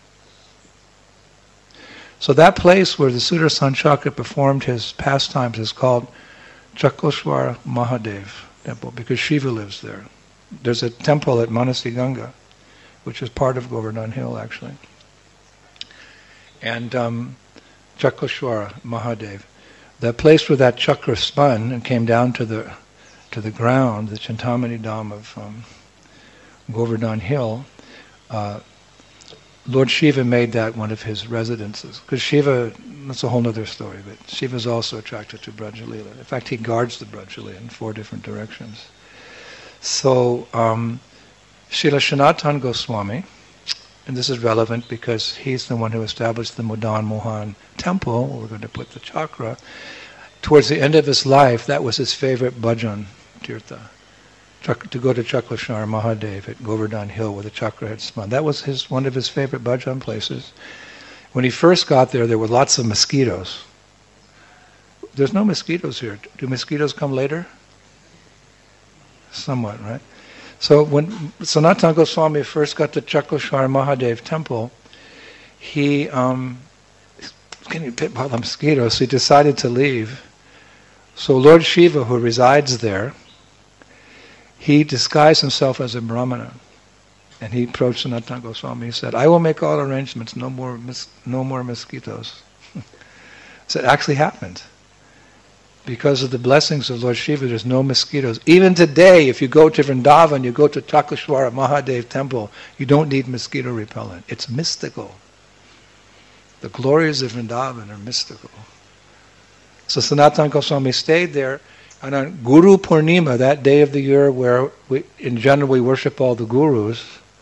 So that place where the Sudarshan Chakra performed his pastimes is called Chakoshwara Mahadev temple, because Shiva lives there. There's a temple at Manasi Ganga, which is part of Govardhan Hill, actually. And Chakoshwara Mahadev, the place where that chakra spun and came down to the ground, the Chintamani Dham of Govardhan Hill, Lord Shiva made that one of his residences. Because Shiva, that's a whole other story, but Shiva's also attracted to Brajalila. In fact, he guards the Brajalila in 4 different directions. So, Srila Sanatana Goswami, and this is relevant because he's the one who established the Madan Mohan temple, where we're going to put the chakra. Towards the end of his life, that was his favorite bhajan, Tirtha. to go to Chakleshwar Mahadev at Govardhan Hill where the chakra had spun. That was one of his favorite bhajan places. When he first got there were lots of mosquitoes. There's no mosquitoes here. Do mosquitoes come later? Somewhat, right? So when Sanatana Goswami first got to Chakleshwar Mahadev temple, he getting bit by the mosquitoes, so he decided to leave. So Lord Shiva, who resides there, he disguised himself as a Brahmana. And he approached Sanatana Goswami. He said, I will make all arrangements, no more mosquitoes. So it actually happened. Because of the blessings of Lord Shiva, there's no mosquitoes. Even today, if you go to Vrindavan, you go to Chakleshwara Mahadev temple, you don't need mosquito repellent. It's mystical. The glories of Vrindavan are mystical. So Sanatana Goswami stayed there, and on Guru Purnima, that day of the year where in general we worship all the gurus,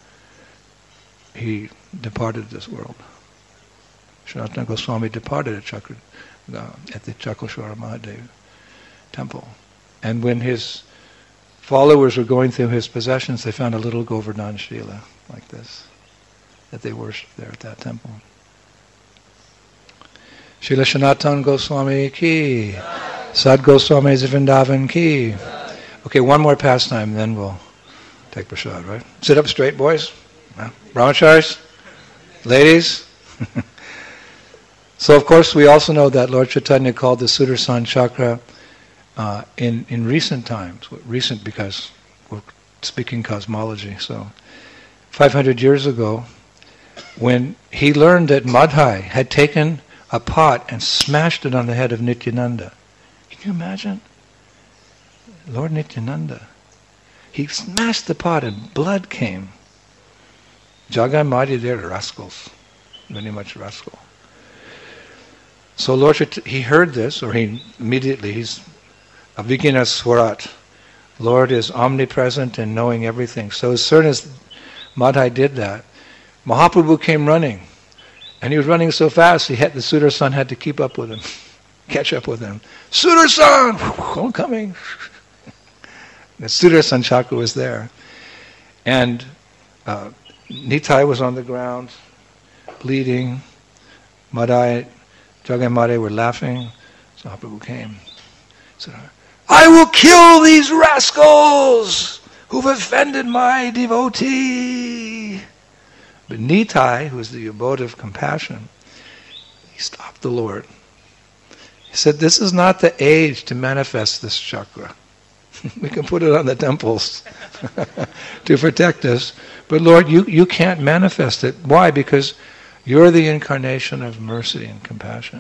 he departed this world. Sanatana Goswami departed at the Chakleshwara Mahadev temple. And when his followers were going through his possessions, they found a little Govardhan Shila like this that they worshipped there at that temple. Srila Sanatana Goswami ki, Sad Goswami Vrindavan ki. Okay, one more pastime, then we'll take prasad, right? Sit up straight, boys. Brahmacharis, ladies. So of course we also know that Lord Chaitanya called the Sudarshan Chakra in recent times. Recent because we're speaking cosmology. So 500 years ago, when he learned that Madhai had taken a pot and smashed it on the head of Nityananda. Can you imagine? Lord Nityananda. He smashed the pot and blood came. Jagai Madhai, they're rascals. Very much rascal. So Lord, he heard this, or he's Avigna Swarat. Lord is omnipresent and knowing everything. So as soon as Madhai did that, Mahaprabhu came running. And he was running so fast, the Sudarshan had to keep up with him, catch up with him. Sudarshan! I'm coming. The Sudarshan Chakra was there. And Nitai was on the ground, bleeding. Madhai, Jagai Madhai were laughing. So Mahaprabhu came. He said, I will kill these rascals who've offended my devotee. But Nitai, who was the abode of compassion, he stopped the Lord. He said, this is not the age to manifest this chakra. We can put it on the temples to protect us. But Lord, you can't manifest it. Why? Because you're the incarnation of mercy and compassion.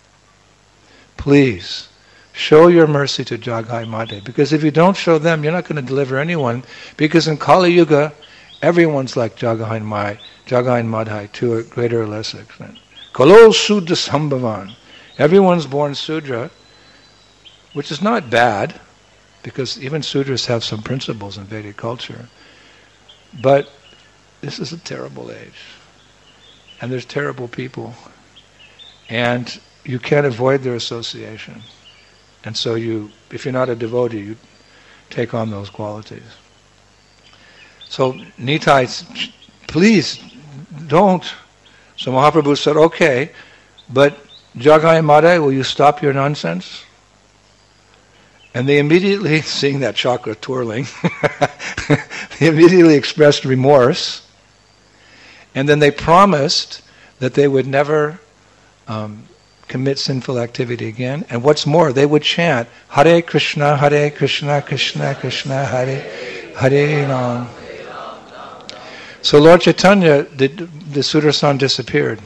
Please, show your mercy to Jagai Madhai. Because if you don't show them, you're not going to deliver anyone. Because in Kali Yuga, everyone's like Jagai Madhai to a greater or lesser extent. Kalo Sudra Sambhavan. Everyone's born Sudra, which is not bad, because even Sudras have some principles in Vedic culture. But this is a terrible age. And there's terrible people. And you can't avoid their association. And so if you're not a devotee, you take on those qualities. So Nitai, please don't. So Mahaprabhu said, okay, but Jagai Madhai, will you stop your nonsense? And they immediately, seeing that chakra twirling, they immediately expressed remorse. And then they promised that they would never commit sinful activity again. And what's more, they would chant, Hare Krishna, Krishna Krishna, Hare Ram. So Lord Chaitanya, the Sudarshan disappeared.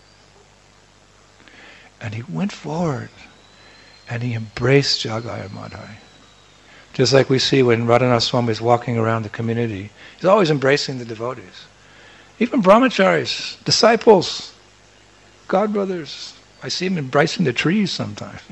And he went forward and he embraced Jagai Madhai. Just like we see when Radhanath Swami is walking around the community. He's always embracing the devotees. Even brahmacharis, disciples, godbrothers. I see him embracing the trees sometimes.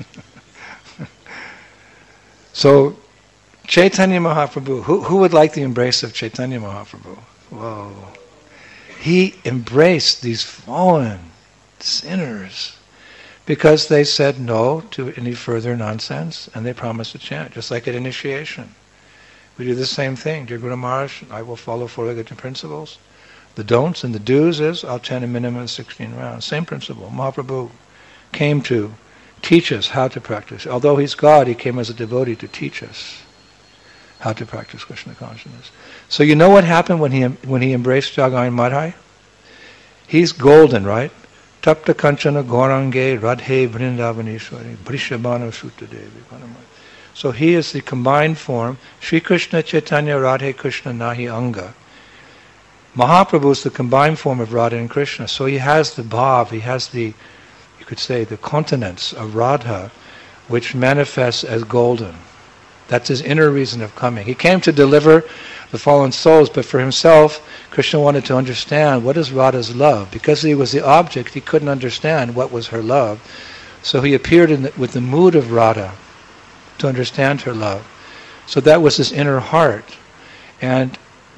So, Chaitanya Mahaprabhu, who would like the embrace of Chaitanya Mahaprabhu? Whoa. He embraced these fallen sinners because they said no to any further nonsense and they promised to chant, just like at initiation. We do the same thing. Dear Guru Maharaj, I will follow four-legged principles. The don'ts and the do's is, I'll chant a minimum of 16 rounds. Same principle. Mahaprabhu came to teach us how to practice. Although he's God, he came as a devotee to teach us how to practice Krishna consciousness. So you know what happened when he embraced Jagai and Madhai? He's golden, right? Tapta Kanchana Gaurange Radhe Vrindavaneshwari Brishabhana Sutta Devi. So he is the combined form. Sri Krishna Chaitanya Radhe Krishna Nahi Anga. Mahaprabhu is the combined form of Radha and Krishna. So he has the bhav, he has the, you could say, the continence of Radha, which manifests as golden. That's his inner reason of coming. He came to deliver the fallen souls, but for himself, Krishna wanted to understand what is Radha's love. Because he was the object, he couldn't understand what was her love. So he appeared with the mood of Radha to understand her love. So that was his inner heart. And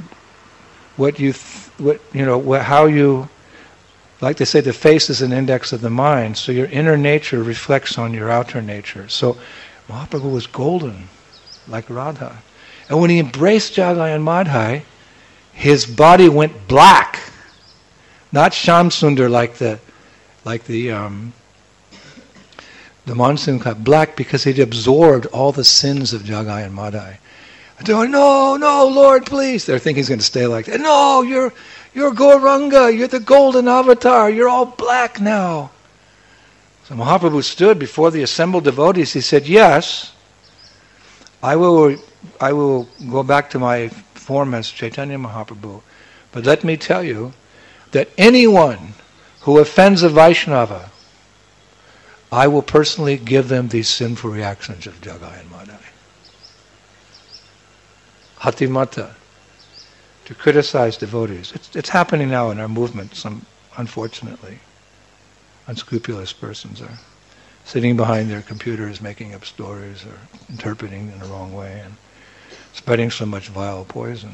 how you, like they say, the face is an index of the mind. So your inner nature reflects on your outer nature. So Mahaprabhu was golden, like Radha. And when he embraced Jagai and Madhai, his body went black, not Shamsundar like the monsoon cloud, black because he'd absorbed all the sins of Jagai and Madhai. No, Lord, please. They're thinking he's going to stay like that. No, you're Gauranga, you're the golden avatar, you're all black now. So Mahaprabhu stood before the assembled devotees. He said, yes, I will go back to my form as Chaitanya Mahaprabhu. But let me tell you that anyone who offends a Vaishnava, I will personally give them these sinful reactions of Jagai and Madhai. Hatimata, to criticize devotees. It's happening now in our movement. Some, unfortunately, unscrupulous persons are sitting behind their computers making up stories or interpreting in the wrong way and spreading so much vile poison.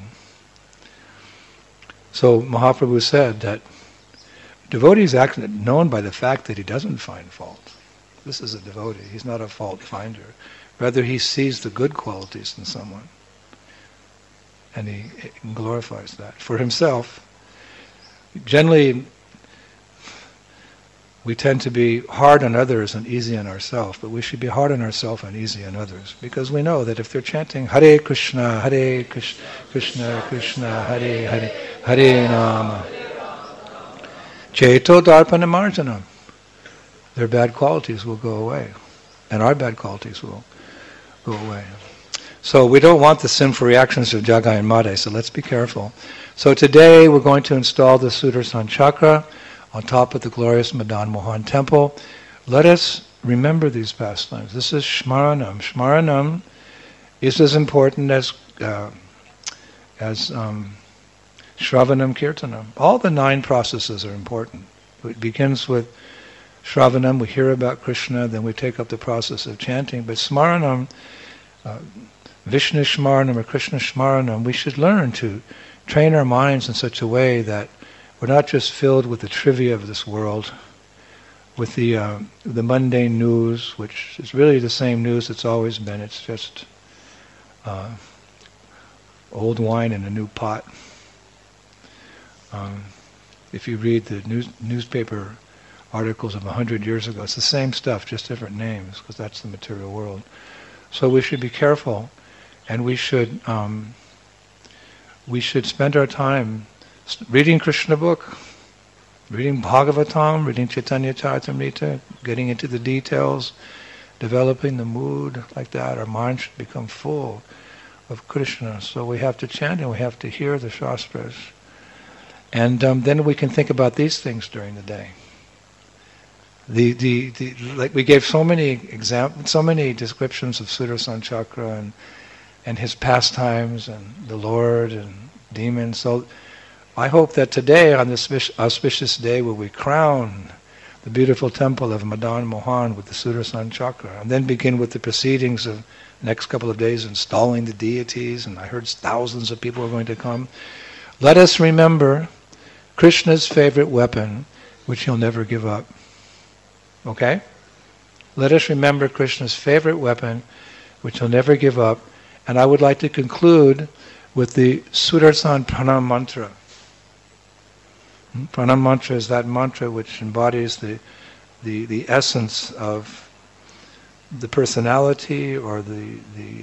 So Mahaprabhu said that devotee is actually known by the fact that he doesn't find fault. This is a devotee. He's not a fault finder. Rather, he sees the good qualities in someone. And he glorifies that. For himself, generally, we tend to be hard on others and easy on ourselves, but we should be hard on ourselves and easy on others, because we know that if they're chanting Hare Krishna, Krishna Krishna, Hare Hare, Hare Rama, Cheto Darpana Marjanam, their bad qualities will go away, and our bad qualities will go away. So we don't want the sinful reactions of Jagai and Madhai, so let's be careful. So today we're going to install the Sudarshan Chakra on top of the glorious Madan Mohan temple. Let us remember these pastimes. This is Shmaranam. Shmaranam is as important as Shravanam Kirtanam. All the 9 processes are important. It begins with Shravanam, we hear about Krishna, then we take up the process of chanting. But Smaranam, Vishnu Shmaranam or Krishna Shmaranam, we should learn to train our minds in such a way that we're not just filled with the trivia of this world, with the mundane news, which is really the same news it's always been. It's just old wine in a new pot. If you read the newspaper articles of 100 years ago, it's the same stuff, just different names, because that's the material world. So we should be careful, and we should spend our time reading Krishna book, reading Bhagavatam, reading Chaitanya Charitamrita, getting into the details, developing the mood like that. Our mind should become full of Krishna. So we have to chant and we have to hear the Shastras. And then we can think about these things during the day. Like we gave so many so many descriptions of Sudarshan Chakra and his pastimes and the Lord and demons. So I hope that today, on this auspicious day where we crown the beautiful temple of Madan Mohan with the Sudarshan Chakra, and then begin with the proceedings of the next couple of days installing the deities, and I heard thousands of people are going to come. Let us remember Krishna's favorite weapon, which he'll never give up. Okay? Let us remember Krishna's favorite weapon, which he'll never give up, And I would like to conclude with the Sudarshan Pranam Mantra. Pranam Mantra is that mantra which embodies the essence of the personality or the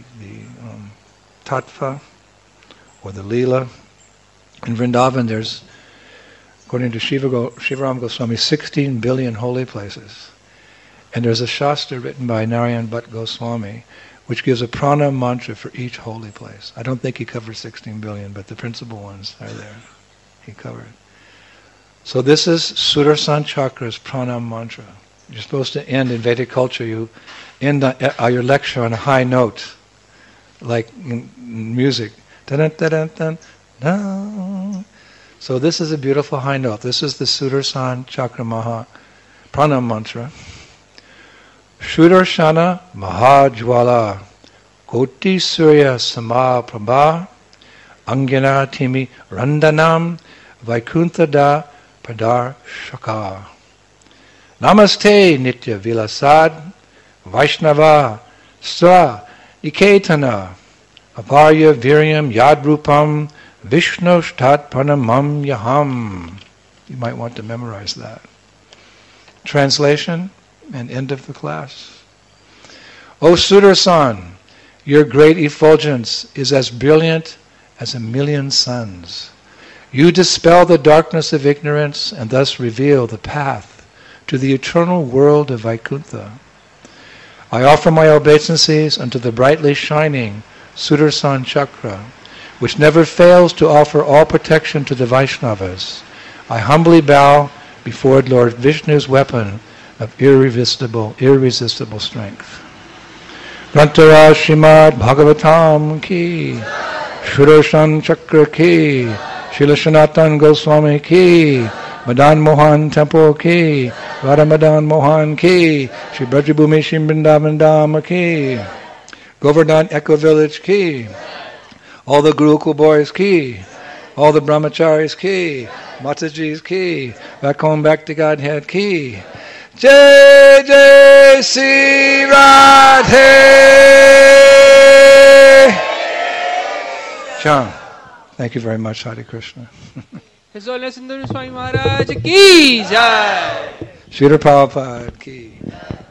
tattva or the lila. In Vrindavan there's, according to Shivaram Goswami, 16 billion holy places. And there's a shastra written by Narayan Bhatt Goswami which gives a pranam mantra for each holy place. I don't think he covers 16 billion, but the principal ones are there. He covered. So this is Sudarshan Chakra's pranam mantra. You're supposed to end in Vedic culture, you end your lecture on a high note, like in music. Dun-dun-dun-dun-dun, dun. So this is a beautiful high note. This is the Sudarshan Chakra Maha Pranam Mantra. Sudarshana Mahajwala Koti Surya Sama Prabha Angana Timi Randanam Vaikunthada Padar Shaka Namaste Nitya Vilasad Vaishnava Sra Iketana Aparya Viryam Yadrupam Vishnu Shtat Pranamam Yaham. You might want to memorize that. Translation and end of the class. O Sudarsan, your great effulgence is as brilliant as a million suns. You dispel the darkness of ignorance and thus reveal the path to the eternal world of Vaikuntha. I offer my obeisances unto the brightly shining Sudarsan Chakra, which never fails to offer all protection to the Vaishnavas. I humbly bow before Lord Vishnu's weapon of irresistible strength. Grantara Srimad Bhagavatam ki, Sudarshan Chakra ki, Srila Sanatana Goswami ki, Madan Mohan Temple ki, Radha Madan Mohan ki, Shri Brajabhumi Shri Vrindavan Dham ki, Govardhan Echo Village ki, all the Gurukul boys ki, all the Brahmacharis ki, Mataji's ki, back home back to Godhead ki. Jai Jai Sri Radhe. John, thank you very much. Hare Krishna. His Holiness Sundar Swami Maharaj ki jai. Srila Prabhupada ki.